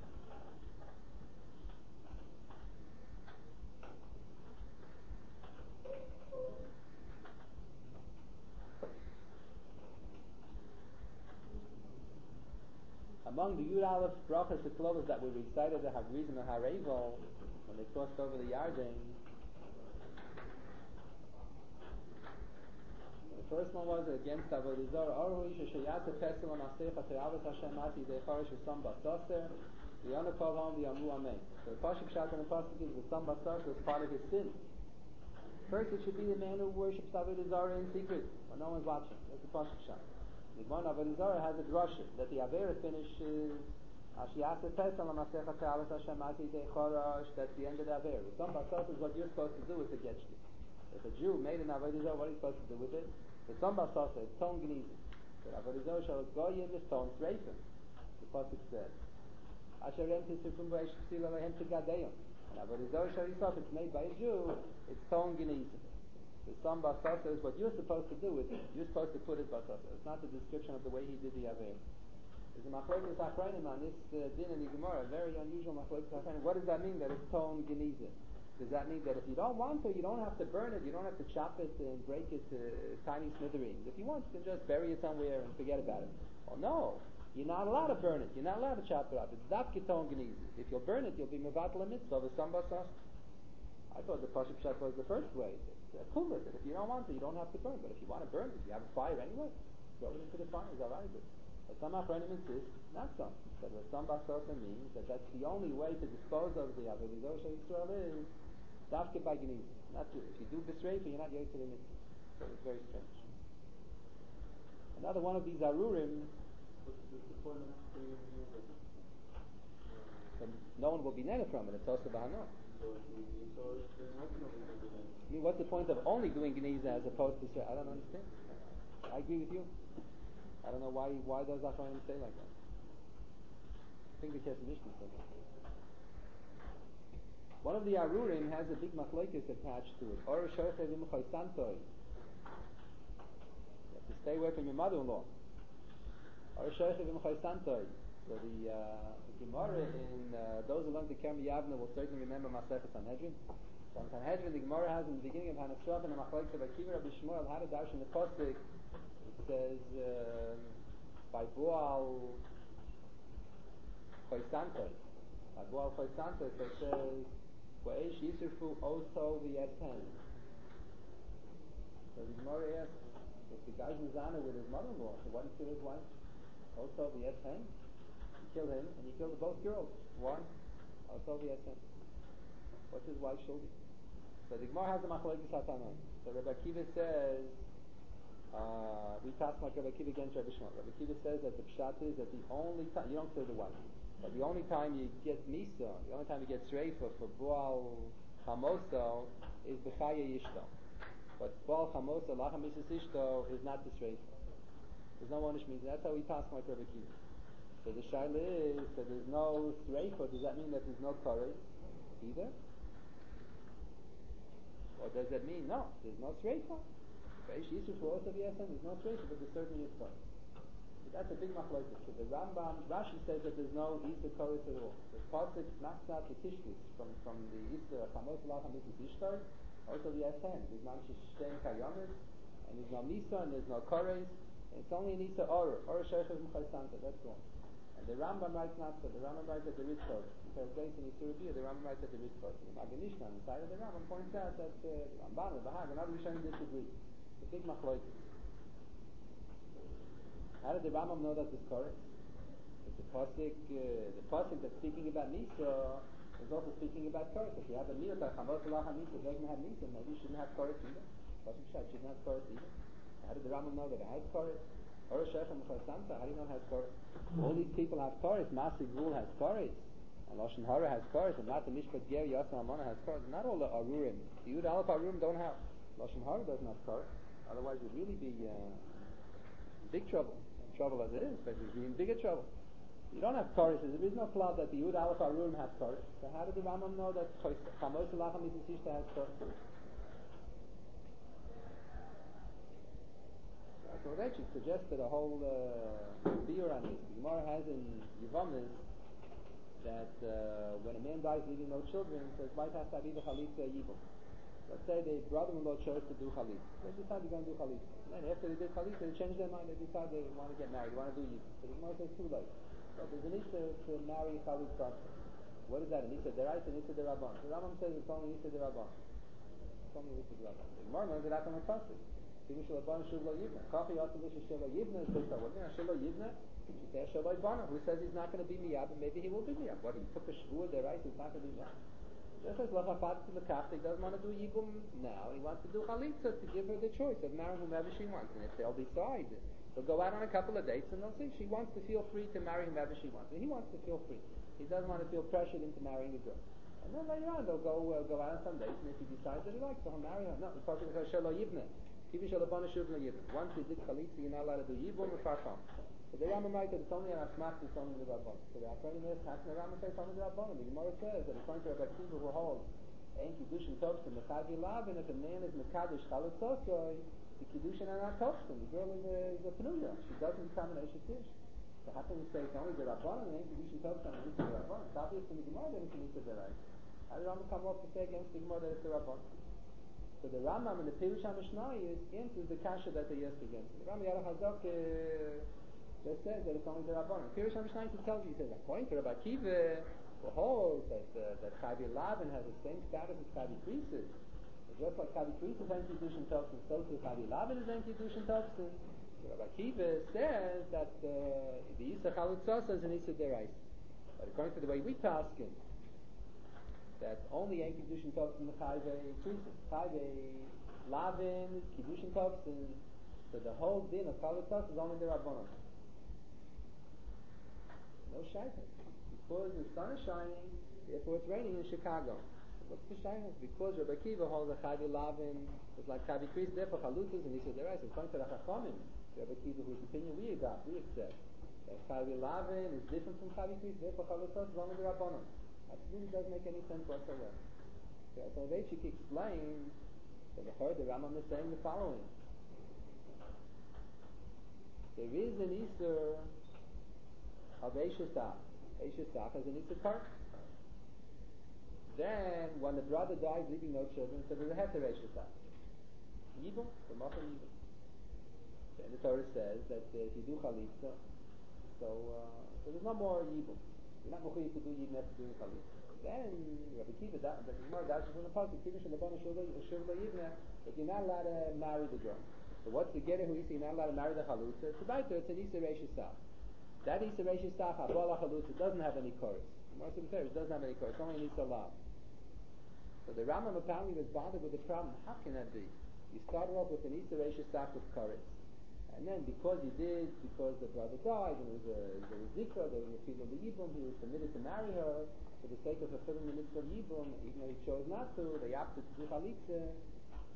Among the Yud Aleph brachas Eklovos that were recited to have reason to Harevel when they crossed over the Yarden, the first one was against Avodah Zarah. Aru Isha Sheyata Pesel Amasech Atayavas Hashem Ati Decharish V'Sam Basaser V'Yana Kol Hom V'Yamu Amen. So the Pasuk Shat in the Pasuk is V'Sam Basaser was part of his sin. First, it should be the man who worships Avodah Zarah in secret when no one's watching. That's the Pasuk Shat. The Gemara Avodah Zarah has a drasha that the Avera finishes Ashiyasa Pesel Amasech Atayavas Hashem Ati Decharish. That's the end of the Avera. V'Sam Basaser is what you're supposed to do with the get shti. If a Jew made an Avodah Zarah, what are you supposed to do with it? The Tzom Basasa, it's Tom Gnizim. The Avodah Zarah shall goyim is Tom Sreifim. The Pasuk says, Asher Rem Tisufim V'Eish K'sil Alehem T'Gadeyim. And Avodah Zarah shall Yisaf, it's made by a Jew, it's Tom Gnizim. The Tzom Basasa is what you're supposed to do with it. You're supposed to put it Basasa. It's not the description of the way he did the Avera. There's a Machlokes Achronim on this uh, din in the Gemara, a very unusual Machlokes Achronim. What does that mean, that it's Tom Gnizim? Does that mean that if you don't want to, you don't have to burn it, you don't have to chop it and break it to tiny smithereens? If you want, you can just bury it somewhere and forget about it. Oh no, you're not allowed to burn it, you're not allowed to chop it up. It's daf keton genizi. If you'll burn it, you'll be mevatel mitzvah v'sam basas. I thought the Pasuk Pshat was the first way. It's uh, cool with it. If you don't want to, you don't have to burn. But if you want to burn it, you have a fire anyway, throw it into the fire, it's alright. But some Achronim insist, not some. That v'sam basas means that that's the only way to dispose of the Avodah Zarah Yisrael is Dafke by Geniz. Not to, if you do B'Sreifa, you're not Yotze Mitzvah. So it's very strange. Another one of these Arurim. What's the point of bringing music? So no one will be neder from it. It's also Bahana. So then how can nobody do that? I mean, what's the point of only doing Geniza as opposed to B'Sreifa? I don't understand. I agree with you. I don't know why why does Achronim say like that. I think the Kesef Mishnah says that. One of the Arurim has a big machlokes attached to it. Or Shochevim Choysantoi. You have to stay away from your mother-in-law. Or Shochevim Choysantoi. So the, uh, the Gemara in uh, those who learn the Kerem Yavna will certainly remember Masechet Sanhedrin. So in Sanhedrin, the Gemara has in the beginning of Hanasraf and the machlokes of Akiva Rabbi Shmuel how to dash in the Pasuk. It says uh, by Boal Choysantoi. By Boal Choysantoi, so it says. Wa'esh Yisrufu also v'yeten. So the Gemara asks, if the guy's mizana with his mother-in-law, so why did he kill his wife? Also v'yeten. You kill him, and you kill both girls. Why? Also v'yeten. What's his wife shoulder? So the Gemara has a machlokes hatanai. So Rabbi Akiva says, uh, we pass like Rabbi Akiva against Rabbi Shmuel. Rabbi Akiva says that the pshat is that the only time, you don't kill the wife. But the only time you get misa, the only time you get sreifa for Boal Chamoso is B'chaya Yishto. But Baal Chamos Alacha Misas Ishto is not the Shreifa. There's no Onish Misa. That's how we pass my Rebbe Kiva. So the Shaila is that there's no Shreifa. Does that mean that there's no Korei either? Or does that mean no? There's no Shreifa. Beish Yisuf for also there's no Shreifa, but there certainly is Korei. That's a big machlokes. So the Rambam, Rashi says that there's no Easter Koris at all. The pasuk knocks out the Kishkis from from the Easter Chamos Lacham Misas Ishtar. Also the Ashen. There's not Shem Kayomis, and there's no Nisa, and there's no Koris, and it's only an Easter Or Or Sheiches Mchai Santa. That's all. And the Rambam writes not so. The Rambam writes that there is Koris. Because based on Easter Rebbe, the Rambam writes that there is Koris. The Maganishna on the side of the Rambam points out that uh, the Ramban, the Bahag, and other Rishonim disagree. It's a big machlokes. How did the Rambam know that this correct? It's the pasuk, uh, the pasuk that's speaking about Nisa is also speaking about Koris. If you have a meal that Chamos Lacham Nisa doesn't have Nisa, maybe you shouldn't have Koris either. Pasuk Shad shouldn't have Koris either. How did the Rambam know that it has Koris? Or Shechem Chasanta, how do you know it has Koris? All these people have Koris. Masig Rul has Koris, and Lashon Hara has Koris, and not the Mishpat Ger Yosem Amona has Koris. Not all the Arurim. The Yud Aleph Arurim don't have. Lashon Hara doesn't have Koris. Otherwise, we'd really be uh, in big trouble. Trouble as it is, but we'd be in bigger trouble. You don't have Koris. There is no cloud that the Yud Aleph Arurim has Koris. So how did the Rambam know that Chamos Lacham Misas Ishtar has Koris? So that should suggest that a whole uh, beer on this. The Gemara has in Yevamos that uh, when a man dies leaving no children, it says, "Why has to have either chalitza or yibum?" Let's say the brother-in-law chose to do chalitza. They decided they're going to do chalitza. And then after they did chalitza, they changed their mind. They decide they want to get married. They want to do yibum. So the Gemara says too late. So there's an issue to marry chalitza. What is that? An issue deraisa, an issue derabban. The Rambam says it's only issue derabban. It's only issue derabban. The Gemara learns it out from a pasuk. What do you mean Who says he's not going to be miyab, and maybe he will be miyab? What, he took a shvur, they're right, he's not going to be miyab. Just as he doesn't want to do yibum now, he wants to do chalitza to give her the choice of marrying whomever she wants. And if they'll decide, they'll go out on a couple of dates and they'll see she wants to feel free to marry whomever she wants. And he wants to feel free. He doesn't want to feel pressured into marrying a girl. And then later on they'll go uh, go out on some dates, and if he decides that he likes her, he'll marry her. No, the pasuk says shelo yibne. Once you did chalitza, you're not allowed to do yibum or farfam. So the Rambam writes that it's only an asmach, it's only the Rabban. So the Achronim is, how can the Rambam say it's only the Rabban? The Gemara says that according to Rabbi Kiva who holds Ein Kiddushin Topstin, the Chavi Lavin, if a man is Mekadosh Chalitzosoy, the Kiddushin are not Topstin. The girl is a, is a Penuya. She doesn't become an Eshet Ish. So how can we say it's only the Rabban and Ein Kiddushin Topstin and it's the Rabban? It's obvious in the Gemara that it's an Issa Derai. How did the Rambam come up to say against the Gemara that it's the Rabban? So the Rambam in the Pirush HaMishnah is answers the kasha that they ask against. The Rambam Yarach Hazok uh, just says that it's only the Rabbanon. Pirush HaMishnah tells you, he says, according to Rabbi Kiva, behold, that uh, that Chavi Lavin has the same status as Chavi Krisis. Just like Chavi Krisis is Ein Kiddushin Topsin, so too Chavi Lavin is Ein Kiddushin Topsin. So Rabbi Kiva says that uh, the Yisa Chalitzosa is an Yisa Derais. But according to the way we task him, that only Ein Kiddushin Topsin the Chavi Krisis. Chavi Lavin is Kiddushin Topsin. So the whole din of Chalitzosa is only the Rabbanon. No shaykhs. Because the sun is shining, therefore it's raining in Chicago. What's the shaykhs? Because Rabbi Kiva holds a Chavi Lavin was like Chavi Krisis, therefore Chalutzas, and he said, right, so according to the Chachamim, Rabbi Kiva, whose opinion we adopt, we accept, that Chavi Lavin is different from Chavi Krisis, therefore Chalutzas is only the Rabbanon. That really doesn't make any sense whatsoever. So Soloveitchik explains that the Chor, the Rambam is saying the following. There is an Easter of Eishesach. Eishesach is an Easter part. Then, when the brother dies leaving no children, so there's a Heter Eishesach. Yibum, the Machar Yibum. Then the Torah says that uh, if you do Chalitza, so, uh, so there's no more Yibum. You're not Mechuyev to do Yibum after doing Chalitza. Then, Rabbi Kiva, the Gemara dashes from the Pasuk, Kiva Shalabana Shuvla Yibna, that you're not allowed to marry the girl. So what's the Getter who you say you're not allowed to marry the Chalutza? It's about there, it's an Easter Eishesach. That Easter Eishesach, Abala Chalutza, doesn't have any chorus. The Gemara says it doesn't have any chorus, it's only an Easter Lav. So the Rambam apparently was bothered with the problem. How can that be? You started off with an Easter Eishesach with chorus. And then because you did, because the brother died, and it was a, there was Zikra, there was a Fil of the Yibum, he was permitted to marry her for the sake of fulfilling the mitzvah of Yibum, even though he chose not to, they opted to do Chalitza.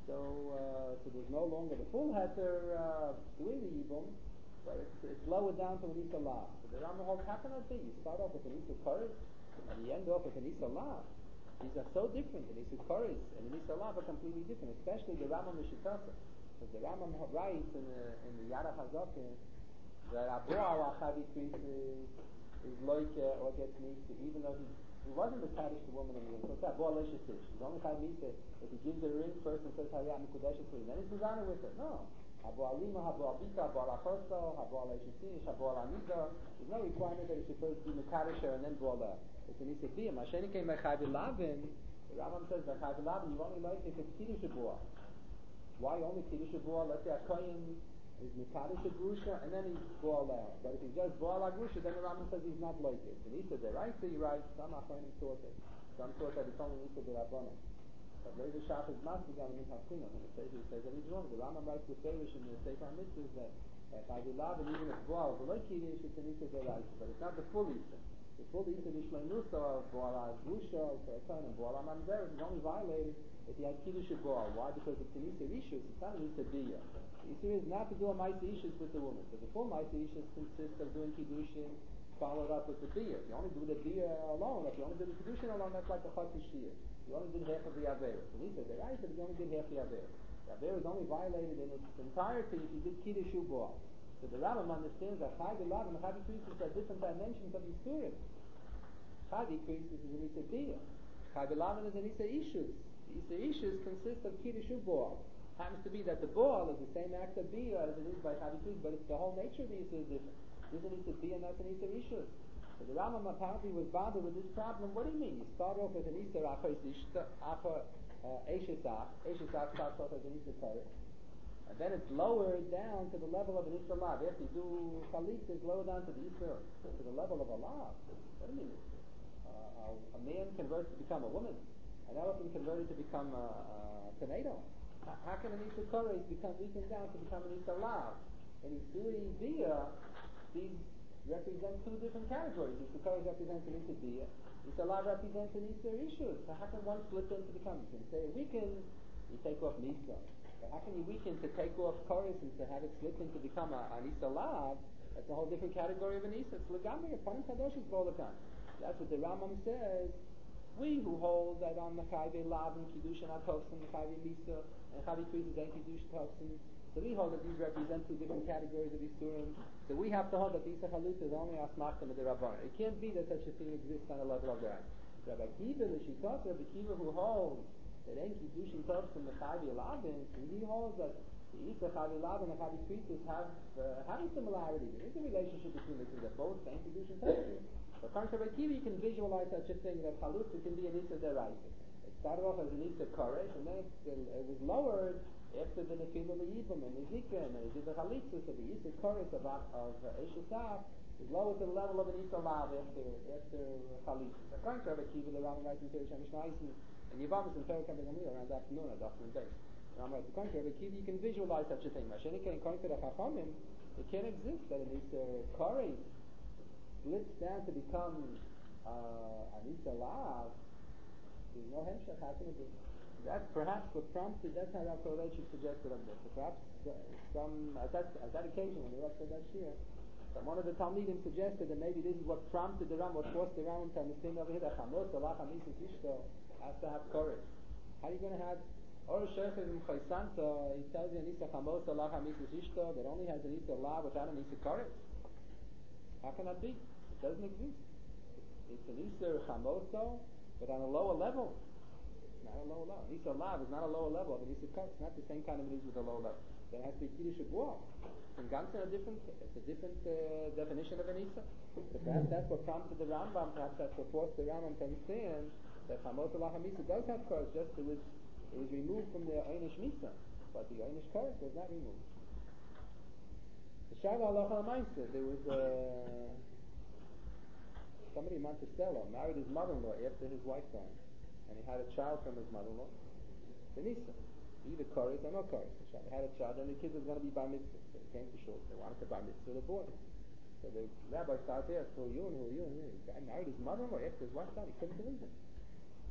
So, uh, so there's no longer the full heter uh, doing the Yibum, but it's, it's lowered down to an Isa Lav. So the Rambam holds, how can that be? You start off with an Isa Koris, and you end off with an Isa Lav. These are so different. An Isa Koris and an Isa Lav are completely different, especially the Rambam Mishitasa. Because the Rambam writes in the, in the Yad HaZokin that Abu Al-Achavi is, is like uh, or gets Misa, even though he, he wasn't the Kaddish the woman in the ring. So it's Abu Al-Ishitish. He's only Chai Misa if he gives her a ring first and says Hayat Mekudesh to him. Then he's Mizana with her. No. Abu Alima, Abu Abita, Abu Al-Achosto, Abu Al-Ishitish, Abu Al-Amida. There's no requirement that he should first be Mekadosh and then Abu Al. It's an Isik Biyam. Masheni came by Chai B'Lavin. The Rambam says by Chai B'Lavin you only like if it's Kiddush Abu. Why only Kiddush Abu? Let's say a Kohen is Mekadosh Grusha and then he's Baal out. But if he's just Baal Grusha, then the Rambam says he's not like it. And he said that right, so you write, some Achonim thought that. Some thought that it's only Nisa B'Rabbanan. But Lezer Shach is not the Galim in Hafkinah. And the Sefer says that he's wrong. The Rambam writes with Ferish in the Sefer HaMitzvahs that by the Lav and even if Baal, the like Kiddush, it's a Nisa B'Rabbanan. But it's not the full Nisa. The full Nisa is Shleinusa of Baal Grusha, for a Kohen, and Baal Mamzer is only violated if he had Kiddush Baal. Why? Because it's an Nisa Rishus, it's not a Nisa Biyah. The issue is not to do a Maisa Ishus with the woman. So the full Maisa Ishus consists of doing Kiddushin followed up with the Biyah. If you only do the Biyah alone, if you only do the Kiddushin alone, that's like the Chotzi Shir. You only did half of the Avera. So he said, the right said you only did half the Avera. The Avera is only violated in its entirety if you did Kiddush Baal. So the Rambam understands that Chai B'Lav and Chai B'Krisis are different dimensions of Yisurim. Chai B'Krisis is an Isa Biyah. Chai B'Lav is an Isa Ishus. The Isa Ishus consists of Kiddush Baal. Happens to be that the Baal is the same act of Biyah as it is by Chavitus, but it's the whole nature of the Yisur is different. This is an Yisur Biyah and that's an Yisur Ishus. So the Rambam apparently was bothered with this problem. What do you mean? You start off with an Yisur Achar Achar Eishesach. Eishesach starts off as an Yisur Torah. And then it's lowered down to the level of an Yisur Lav. After you do Chalit, it's lowered down to the Yisur, to the level of a Lav. What do you mean? Uh, a, a man converts to become a woman. An elephant converted to become a, a tornado. How can an Isa Koris become weakened down to become an Isa Lav? And Isui Biyah, these represent two different categories. Isa Koris represents an Isa Biyah. Isa Lav represents an Isa Rishus. So how can one slip into become? You can say weaken, you take off Misa. But how can you weaken to take off Koris and to have it slip into become a, an Isa Lav? That's a whole different category of an Isa. It's Lagamri, a Panim Kadosh is Bolakan. That's what the Rambam says. We who hold that on the Chai Lav and Kiddush and Atoksin, the Chai Misa, and Chavi Krisis and Kiddush Toksin, so we hold that these represent two different categories of Isurim. So we have to hold that the Isa Chalut is only Asmachtam of the Rabban. It can't be that such a thing exists on a level of the right. Rabbi Kiva, the Shitot, Rabbi Kiva who holds that en Kiddush and Toksin, the Chai Lav, and he holds that the Isa Chai Lav and the Chavi Krisis have uh, have a similarity. There is a relationship between the two. They're both en Kiddush and Toksin. But according to Rabbi Kiva, you can visualize such a thing that Chalutza can be an Isa Deraisa. It started off as an Isa Koresh, and then it, it was lowered after the Nefil of the Yibam and the Zika, and then he did the Chalitza, so the Isa Koresh of, of uh, Eshesach is lowered to the level of an Isa Lav after, after Chalitza. According to Rabbi Kiva, the Rambam writes in Teresh HaMishnayis, and Yivamis in Perek HaMigamil around the afternoon at afternoon base. The Rambam writes, according to Rabbi Kiva, you can visualize such a thing. Mashenika, according to the Chachamim, it can't exist that an Isa Koresh splits down to become uh, an Isa Lav. There's no hemshech. How can it be? That's perhaps what prompted. That's how Rav Soloveitchik suggested of this. So perhaps uh, some at that at that occasion when the Rav said that shir, one of the Talmidim suggested that maybe this is what prompted the Ram, what forced the Ram to understand over here that Chamos Alach Hamisus Ishto has to have courage. How are you going to have Or Shechel in Chaysanta? He tells you an Isa Chamos Alach Hamisus Ishto that only has an Isa Lav without an Isa courage. How can that be? It doesn't exist. It's an Isser Chamoso, but on a lower level. It's not a lower level. An Isser Lav is not a lower level of an Isser Kar. It's not the same kind of news with a lower level. Then it has to be Kiddush Shabuah. In Gansen, a different, it's a different uh, definition of an Isser. So perhaps that's what prompted the Rambam, perhaps that's what forced the Rambam to understand that Chamoso Lach HaMisa does have Kar. Just it was, it was removed from the Einish Misa, but the Einish Kar was not removed. The Shaila Halacha L'Maisa, there was uh, somebody in Monticello married his mother-in-law after his wife died, and he had a child from his mother-in-law, Benisa, either Koris or no Koris. They had a child, and the kid was going to be bar mitzvah, so they came to shul. They wanted to bar mitzvah the boy. So the rabbi started there, who are you and who are you and you? The guy married his mother-in-law after his wife died. He couldn't believe it.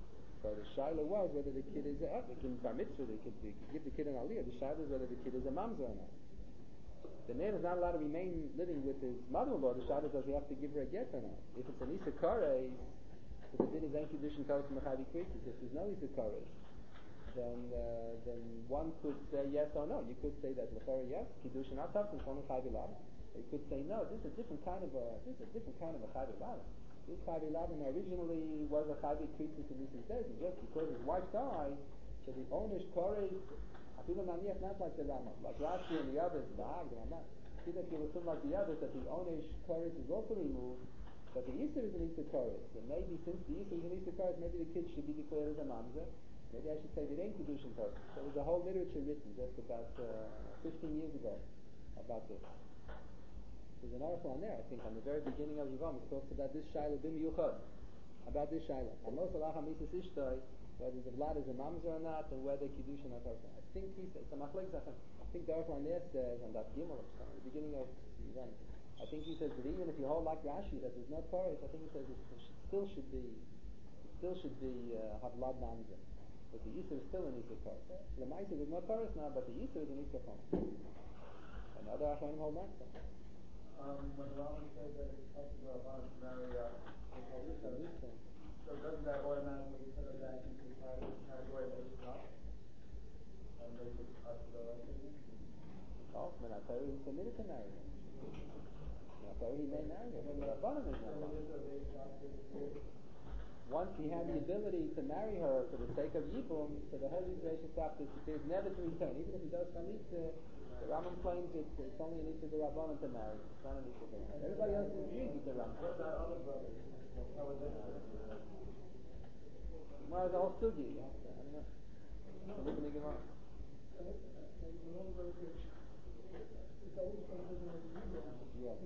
So the shaila was whether the kid is a, uh, they can bar mitzvah, they could, they could give the kid an aliyah. The shaila is whether the kid is a mamzer or not. The man is not allowed to remain living with his mother-in-law. The shaila is does he have to give her a get or not? If it's an isa kares, if the din is ain't condition tells him mechavi kritis. If there's no isa kares, then uh, then one could say yes or no. You could say that l'chara yes, kiddushin ataf, and only chavi lava. You could say no. This is a different kind of a this is a different kind of a chavi lava. This chavi lava originally was a chavi kritis in this days, and just because his wife died, so the owner's kares. Even naniach not like the Rama, like Rashi and the others, the Hag, the Rama. See that you will assume like the others that the ownish chorus is also removed, but the Easter is an Easter chorus. And maybe since the Easter is an Easter chorus, maybe the kid should be declared as a mamzer. Maybe I should say that ain't Kedushin chorus. There was a whole literature written just about uh, fifteen years ago about this. There's an article on there, I think, on the very beginning of Yivam. It talks about this Shaila Bim Yuchad, about this Shaila. Amos Allah HaMisas Ishtoi, whether the blood is a mamzer or not, and whether kiddushin or not. I think he says, I think the Arfan there says on that Gimel, at the beginning of Yivam, I think he says that even if you hold like Rashi that there's no chorus, I think he says it still should be, it still should be uh, have blood mamzer. But the Yisur is still an Yisur chorus. The Ma'aser there's no chorus now, but the Yisur is an Yisur chorus. And other Arfan hold that. Um, when Rambam said that it's possible to marry a Chalisa, so doesn't that automatically put it back into the category that it's not? And make it possible? Oh, when I tell you he's permitted to marry her. When I tell you he may marry her. The Rabbanim is not. Once he had the ability to marry her for the sake of Yibum, so the whole Yisrael should stop this. There's never to return. Even if he does Chalitza, the Rambam claims it, it's only an issue for the Rabbanim to marry. It's not an issue for him. Everybody else is agreed with the Rambam. What about other brothers? How was that? Well, the whole sugi. I don't know. Look at the Gemara. Yeah.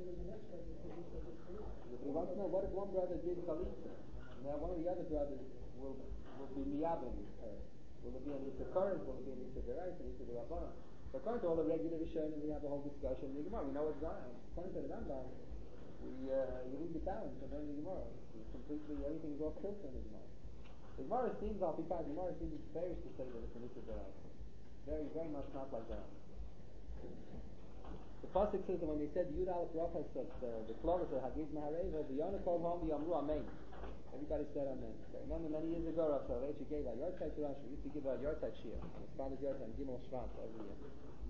We want to know what if one brother did chalitza, now one of the other brothers will will be miyabim her. Will it be an Issa Koris? Will it be an Issa Derais? An Issa Derabbanan? So according to all the regular Rishonim, we have a whole discussion in the Gemara. We know what's going on. According to the Rambam, we uh, you need the balance of the Gemara. It's completely everything's off kilter in the Gemara. The Gemara seems, I'll be fine, the Gemara seems bearish to say that it's an Issa Derais. Very, very much not like that. The Pasuk says that when they said Yud Aleph Rachas of the the Klogas of Hagiz Mahareva, the Yonah called home the Amru Amen. Everybody said Amen. I remember many years ago, Rav Shalom gave a Yortzeit to Rashi. We used to give a Yortzeit Shir on his father's Yortzeit, Gimel Shvat every year.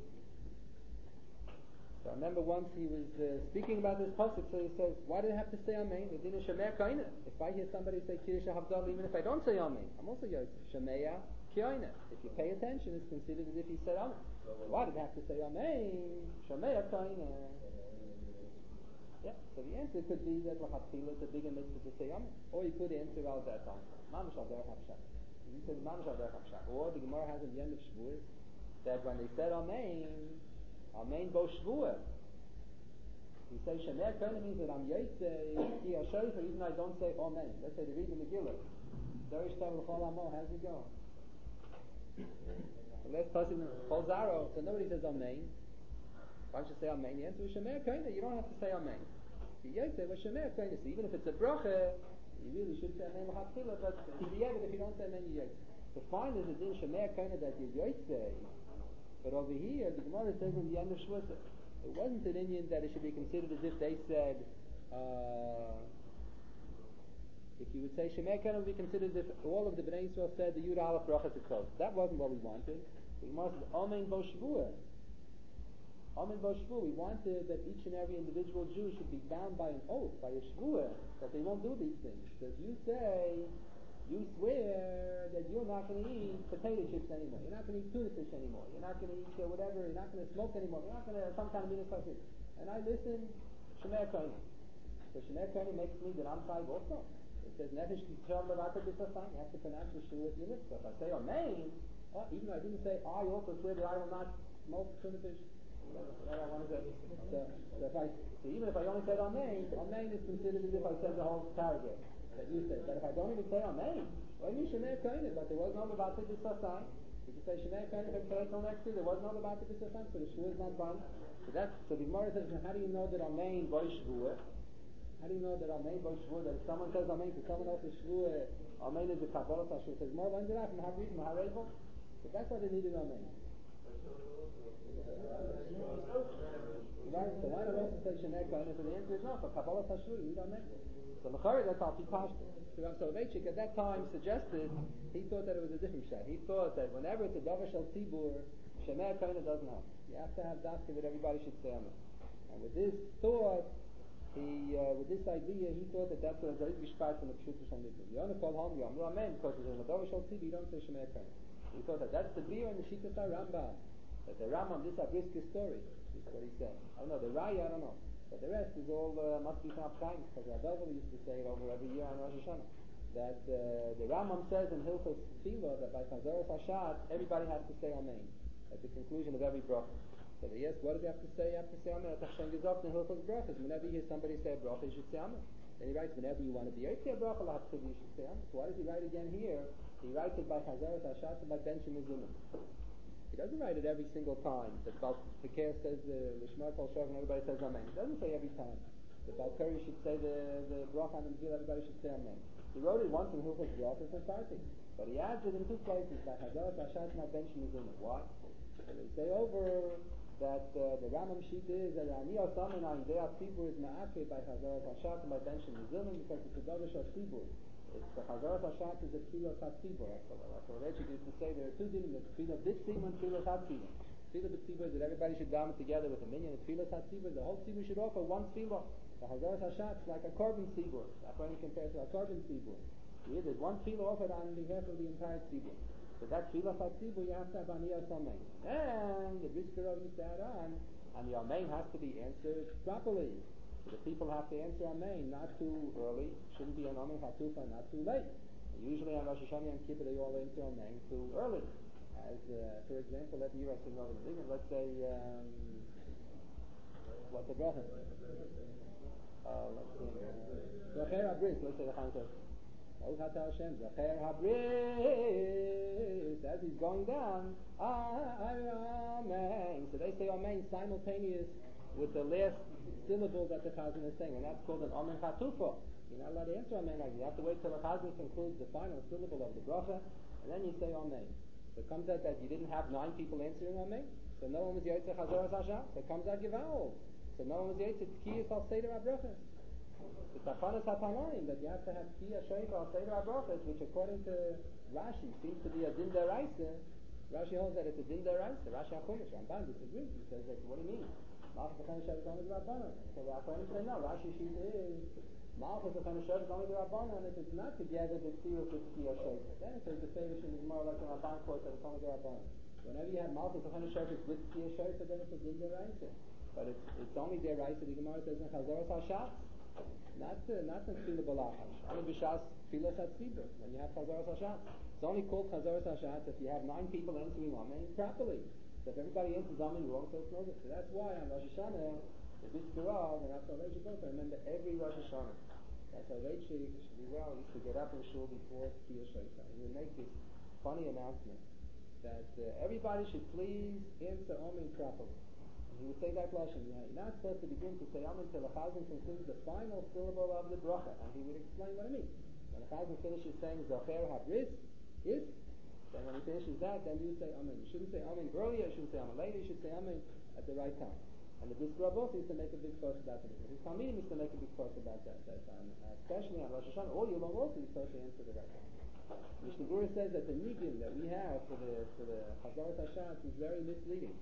So I remember once he was uh, speaking about this Pasuk, so he says, why do I have to say Amen? The din is Shemeya Kaina. If I hear somebody say Kiddush HaHavdalah, even if I don't say Amen, I'm also Yortzeit. Shemeya Kaina. If you pay attention, it's considered as if he said Amen. Why did I have to say Amen? Shemeya Kaina. Yeah, so the answer could be that L'chatchila it's a bigger mitzvah to say Amen. Or you could answer al Zetan. Mamash al Derech HaPshat. You said Mamash al Derech HaPshat. Or the Gemara has in the end of Shavuos that when they said Amen, Amen bo Shavuos. You say Shemeya Kaina means that I'm Yetze, Ki HaShofer, even though I don't say Amen. Let's say they read the Megillah. Derish Tav L'chol Amo, how's it going? The last person, Chol Zaro, so nobody says Amen. Why don't you say Amen? The answer is Shemeya Kaina. You don't have to say Amen. You say well Shemeya Kaina. So even if it's a bracha, you really should say Amen l'chatchila. But if you don't say Amen, you yotze. The fine is the din Shemeya Kaina that you yotze. But over here, the Gemara says in the end of Shavuos, it wasn't an Indian that it should be considered as if they said. Uh, if you would say Shemeya Kaina, would be considered as if all of the Bnei Yisrael said the Yud Aleph Brachas Tzos. That wasn't what we wanted. The Gemara says Amen bo Shavuos. Amen bo Shvuah, we wanted that each and every individual Jew should be bound by an oath, by a Shvuah, that they won't do these things. So if you say, you swear that you're not going to eat potato chips anymore, you're not going to eat tuna fish anymore, you're not going to eat uh, whatever, you're not going to smoke anymore, you're not going to some kind of mitzvah. And I listen, Shemeya Kaina. So Shemeya Kaina makes me that I'm five also. It says, Nefesh Kishav Levata B'Safan, you have to pronounce the Shvuah with your lips. So if I say Amen, oh, even though I didn't say, I also swear that I will not smoke tuna fish. That I want to say. So, so, if I, so even if I only said Amen, Amen is considered as if I said the whole paragraph that you said. But if I don't even say Amen, well, you Shemeya Kaina, but there was no Levata B'Safan. If you say Shemeya Kaina from today till next year, there was no Levata B'Safan, so the Shvuah is not done. So that's, so the Gemara says, how do you know that Amen by Shvuah? How do you know that Amen goes shvur? That if someone says Amen to someone else's shvur, Amen is the Kabbalah Tashur. Says more learned it out from Habib Maharevel. But that's why they needed Amen. Right? So why not also say Shenei Kohen? So the answer is no. For Kabbalah Tashur, you need Amen. So L'chari, that's all Pashto. So Rav Soloveitchik at that time suggested he thought that it was a different shot. He thought that whenever it's a Davar Shel Tzibur, Shenei Kohen doesn't help. You have to have dafka that everybody should say Amen. And with this thought, he uh, with this idea, he thought that that's what a very bishpat from the Pshut Shal Mikvah. You only call home, you Amru Amen, because it's a Davar Shel Tzibur, you don't say Shenei Kohen. He thought that that's the beer and the Shittas Rambam. That the Rambam, this Abriska story, is what he said. I don't know, the Raya, I don't know. But the rest is all, uh, must be from Chaim, because Rabbi used to say it over every year on Rosh Hashanah. That uh, the Rambam says in Hilchos Tefillah that by Chazaras Hashat, everybody has to say Amen at the conclusion of every bracha. So they ask, what does he have to say? You have to say Amen. At Hashem Gezoft in Hilchos Brachas. Whenever you hear somebody say a bracha, you should say Amen. Then he writes, whenever you want to be Yitzei bracha, you should say Amen. So why does he write again here? He writes it by Chazaras Hashat and by Benchim Mizunim. He doesn't write it every single time. The Baal Pekeh says the Lishma Kol Shov and everybody says Amen. He doesn't say every time. The Baal Kari should say the the bracha and the Megillah, everybody should say Amen. He wrote it once in Hilchos Brachos and Parting, but he adds it in two places by Hazaras Hashat and Benchim Mizunim. Why? So they say over that uh, the Rambam sheet is that Ani Osamin on Dei Tzibur is Ma'akeh by Hazaras Hashat and by Benchim Mizunim because it's a Davar Shel Tzibur. It's the Chazaras Hashat is a Tfilah Tzibur. So Rechik used to say there are two dinim: there's Tfilah B'Tzibur and Tfilah Tzibur. Tfilah B'Tzibur is that everybody should daven together with a minyan. And Tfilah Tzibur, the whole Tzibur should offer one Tfilah. The Chazaras Hashat is like a korban Tzibur. That's why he compares to a korban Tzibur. Here there's one Tfilah offered on behalf of the entire Tzibur. So that Tfilah Tzibur you have to have Aniyas Amen. And the Brisker Rav used to add on, and the Amen has to be answered properly. So the people have to answer Amen, not too early. Shouldn't be an Amen Chatufa, not too late. Usually on Rosh Hashanah and Kippur they all answer Amen too early. As uh, for example, let me rest in another thing. Let's say um, what's the bracha? Uh, let's see. Zacher Habris. Let's say the Chan says, "Baruch Atah Hashem, Zacher Habris." As he's going down, Amen. So they say Amen simultaneous with the last syllable that the Chazan is saying, and that's called an Amen Chatufa. You're not allowed to answer Amen like that. You have to wait till the Chazan concludes the final syllable of the bracha, and then you say Amen. So it comes out that you didn't have nine people answering Amen, so no one was Yitzei Chazaras Hashat. So it comes out Givao. So no one was Yitzei Tkiyas Al Seder HaBrachas. The Tachanas HaPalayim, that you have to have Tkiyas Shoyka Al Seder HaBrachas, which according to Rashi seems to be a Din Deraisa. Rashi holds that it's a Din Deraisa. Rashi HaChumash, Ramban disagrees. He says, like, what do you mean? Malchus HaChan Hashem is only the Rabbanan. So the Achronim say no. Rashi sheet is Malchus HaChan Hashem is only the Rabbanan. If it's not together, the Tzirus is Tkiyas Shoyka. Then it says the Feirish is more like a Rabban quote that it's only the Rabbanan. Whenever you have Malchus HaChan Hashem with Tkiyas Shoyka, then it's a Din Deraisa. But it's it's only Deraisa. The Gemara says in Chazaras Hashat, not uh, not in Tfilah B'Lachash. Only B'Shas Tfilah Tzibur. When you have Chazaras Hashat, it's only called Chazaras Hashat if you have nine people answering Amen properly. So if everybody answers Amen wrong, so it's no good. So that's why on Rosh Hashanah, the Bitzkirah, and after Rosh Hashanah, remember every Rosh Hashanah. That's how Rosh should be well. He used to get up in shul before Tkiyah Shoyka. He would make this funny announcement that uh, everybody should please answer Amen properly. He would say that lashon. You're not supposed to begin to say Amen till the Chazan concludes the final syllable of the bracha, and he would explain what it means. When the Chazan finishes saying Zacher Habris, is, then when he finishes that, then you say Amen. You shouldn't say Amen earlier. You shouldn't say Amen later. You should say Amen at the right time. And the Brisker Rav used to make a big fuss about that. His Talmidim used to make a big fuss about that. That um, especially on Rosh Hashanah, all year long also you're supposed to answer the right time. Mishnah Berurah says that the niggun that we have for the for the Chazaras Hashat is very misleading.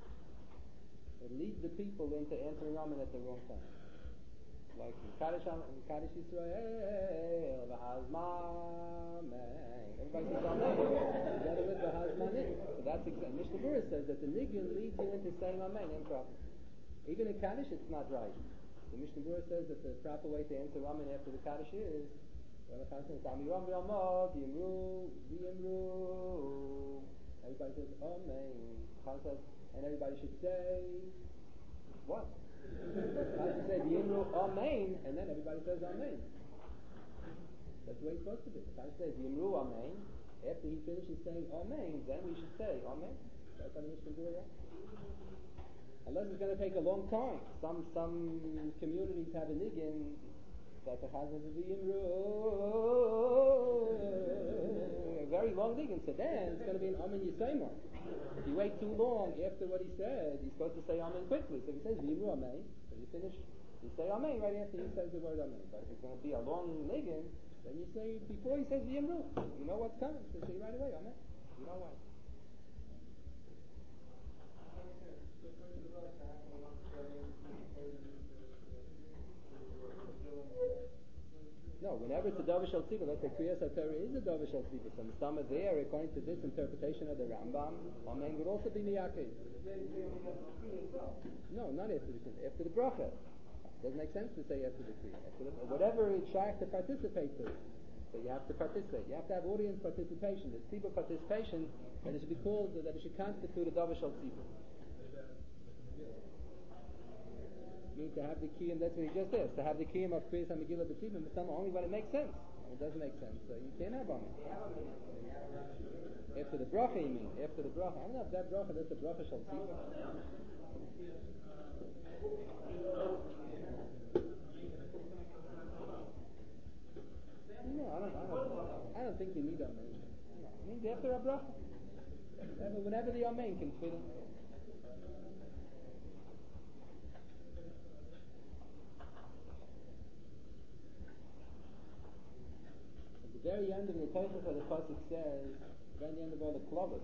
It leads the people into answering Amen at the wrong time. Like in Kaddish, in Kaddish Yisrael, V'hazman, everybody says Amen together with V'hazmanim. So that's exactly. Mishnah Berurah says that the niggun leads you into saying Amen improperly. Even in Kaddish, it's not right. The Mishnah Berurah says that the proper way to answer Amen after the Kaddish is when the Chazan says Amiram v'Amod, V'Yimru, V'Yimru. Everybody says Amen. Chazan says, and everybody should say what? I should say V'Yimru Amen, and then everybody says Amen. That's the way it's supposed to be. If I say V'Yimru Amen, after he finishes saying Amen, then we should say Amen. That's how the Mishnah Berurah. Unless it's going to take a long time. Some some communities have a niggin that the chazan is a very long niggin. So then it's going to be an amen yisaymer. If you wait too long after what he said, you're supposed to say amen quickly. So if he says v'yimru amen, so you finish, you say amen right after he says the word amen. But if it's going to be a long niggin, then you say before he says v'yimru. You know what's coming, so say right away amen. You know why. No, whenever it's a Davar Shel Tzibur, let's say Kriyas HaTorah is a Davar Shel Tzibur. So Mistama there, according to this interpretation of the Rambam, Amen would also be Miyakid. No, not after the Kriya, after the Bracha. Doesn't make sense to say after the Kriya. After the, whatever it's shaykh to participate to. So you have to participate. You have to have audience participation. The Tzibur participation, and it should be called, that it should constitute a Davar Shel Tzibur. To have the key, and that's what he just says, to have the key of Kriyas HaMegillah B'Tzibur, but only when it makes sense. When it doesn't make sense, so you can't have on it. After the bracha, you mean? After the bracha. I don't know if that bracha, that's the bracha Shel Tzibur. No, I don't, I don't, I don't think you need amen. No, it means after a bracha. Whenever the amen can fit in. The very end of the Tosfos of the pasuk says, very end of all the klavos.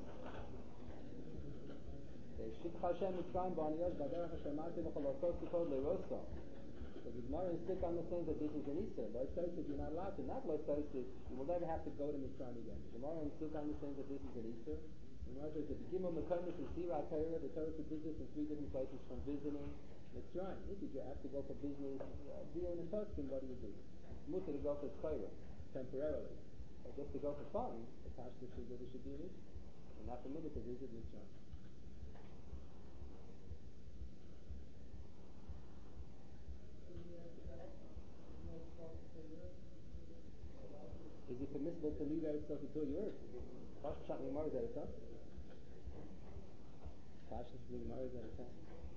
Shitch Hashem Mitzrayim ba'aniyos b'derech Hashemarti v'cholotos k'kod le'roso. So the Gemara still understands that this is an Easter. Lo Tosfos, you're not allowed to. Not Lo Tosfos, you will never have to go to Mitzrayim again. The Gemara still understands that this is an Easter. The Gemara says that the Gimel Mekomis is Sira Torah. The Torah forbids us in three different places from visiting Mitzrayim. If you have to go for business, dealing in Tosfos, what do you do? It's mutter to go for Torah. Temporarily. But just to go for fun, the Pashto should that it should be an issue. And not permitted to visit Mitzrayim. Is it permissible to leave Eretz Yisrael to Europe? Pashto Shat Gemara is at a time. Pashto Shat Gemara is at a time.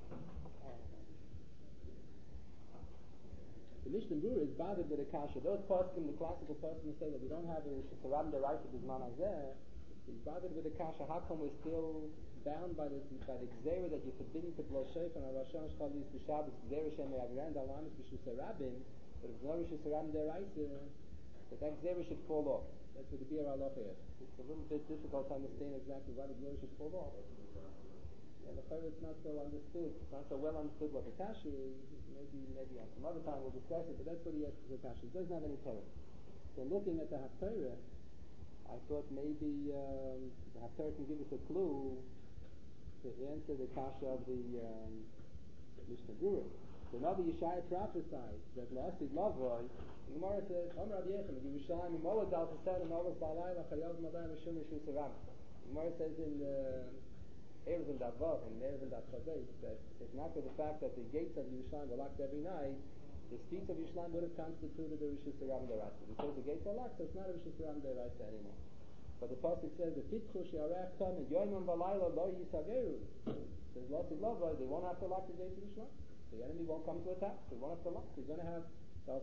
The Mishnah Berurah is bothered with a kasha. Those poskim, the classical poskim, say that we don't have a Shetaram Deraisa B'Zman Hazeh. He's bothered with a kasha. How come we're still bound by the by the gzera that you're forbidding to blow shofar on Rosh Hashanah Chalis B'Shabbos gzera Shem Yaviran Dalamis B'Shus Harabim? But if it's not a Shetaram Deraisa, that that gzera should fall off. That's what the Bir Halacha is. It's a little bit difficult to understand exactly why the gzera should fall off. And the Torah it's not so understood, it's not so well understood what the kasha is. Maybe, maybe some other time we'll discuss it, but that's what he asks the kasha. He doesn't have any Torah. So looking at the Haftarah, I thought maybe um, the Haftarah can give us a clue to answer the kasha of the um, Mishnah Berurah. So Navi Yeshaya prophesied that La'asid Lavoi, the Gemara says, Om Rabbi Yechim, Yerushalayim, Molad Al Tesed, and Olas Ba'alayla, Chayav Madayim, Mishum Mishus Aram. The Gemara says in the Erev and Davav and Erev and Davav that if not for the fact that the gates of Yerushalayim were locked every night, the streets of Yerushalayim would have constituted a Rishus Harabim Deraisa. Because the gates are locked, so it's not a Rishus Harabim Deraisa anymore. But the pasuk says, "The Pitchu She'arech Tom and Yoimim V'Layla Lo Yisageru." Says Lo Tiglavai, they won't have to lock the gates of Yerushalayim. The enemy won't come to attack. They won't have to lock. You're going to have so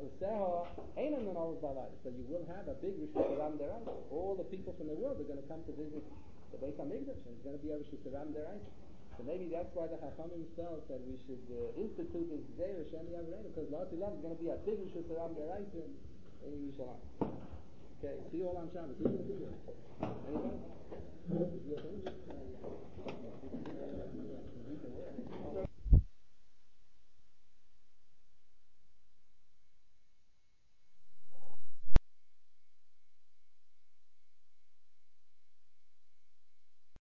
you will have a big Rishus Harabim Deraisa. All the people from the world are going to come to visit the Beit HaMikdash, and it's going to be a Rishus Harabim Deraisa. So maybe that's why the Chachamim felt that we should uh, institute this Gzeira Shem Yavrenu, because Lo Tilav is going to be a big Rishus Harabim Deraisa in Yerushalayim. Okay, see you all on Shabbos. Anybody?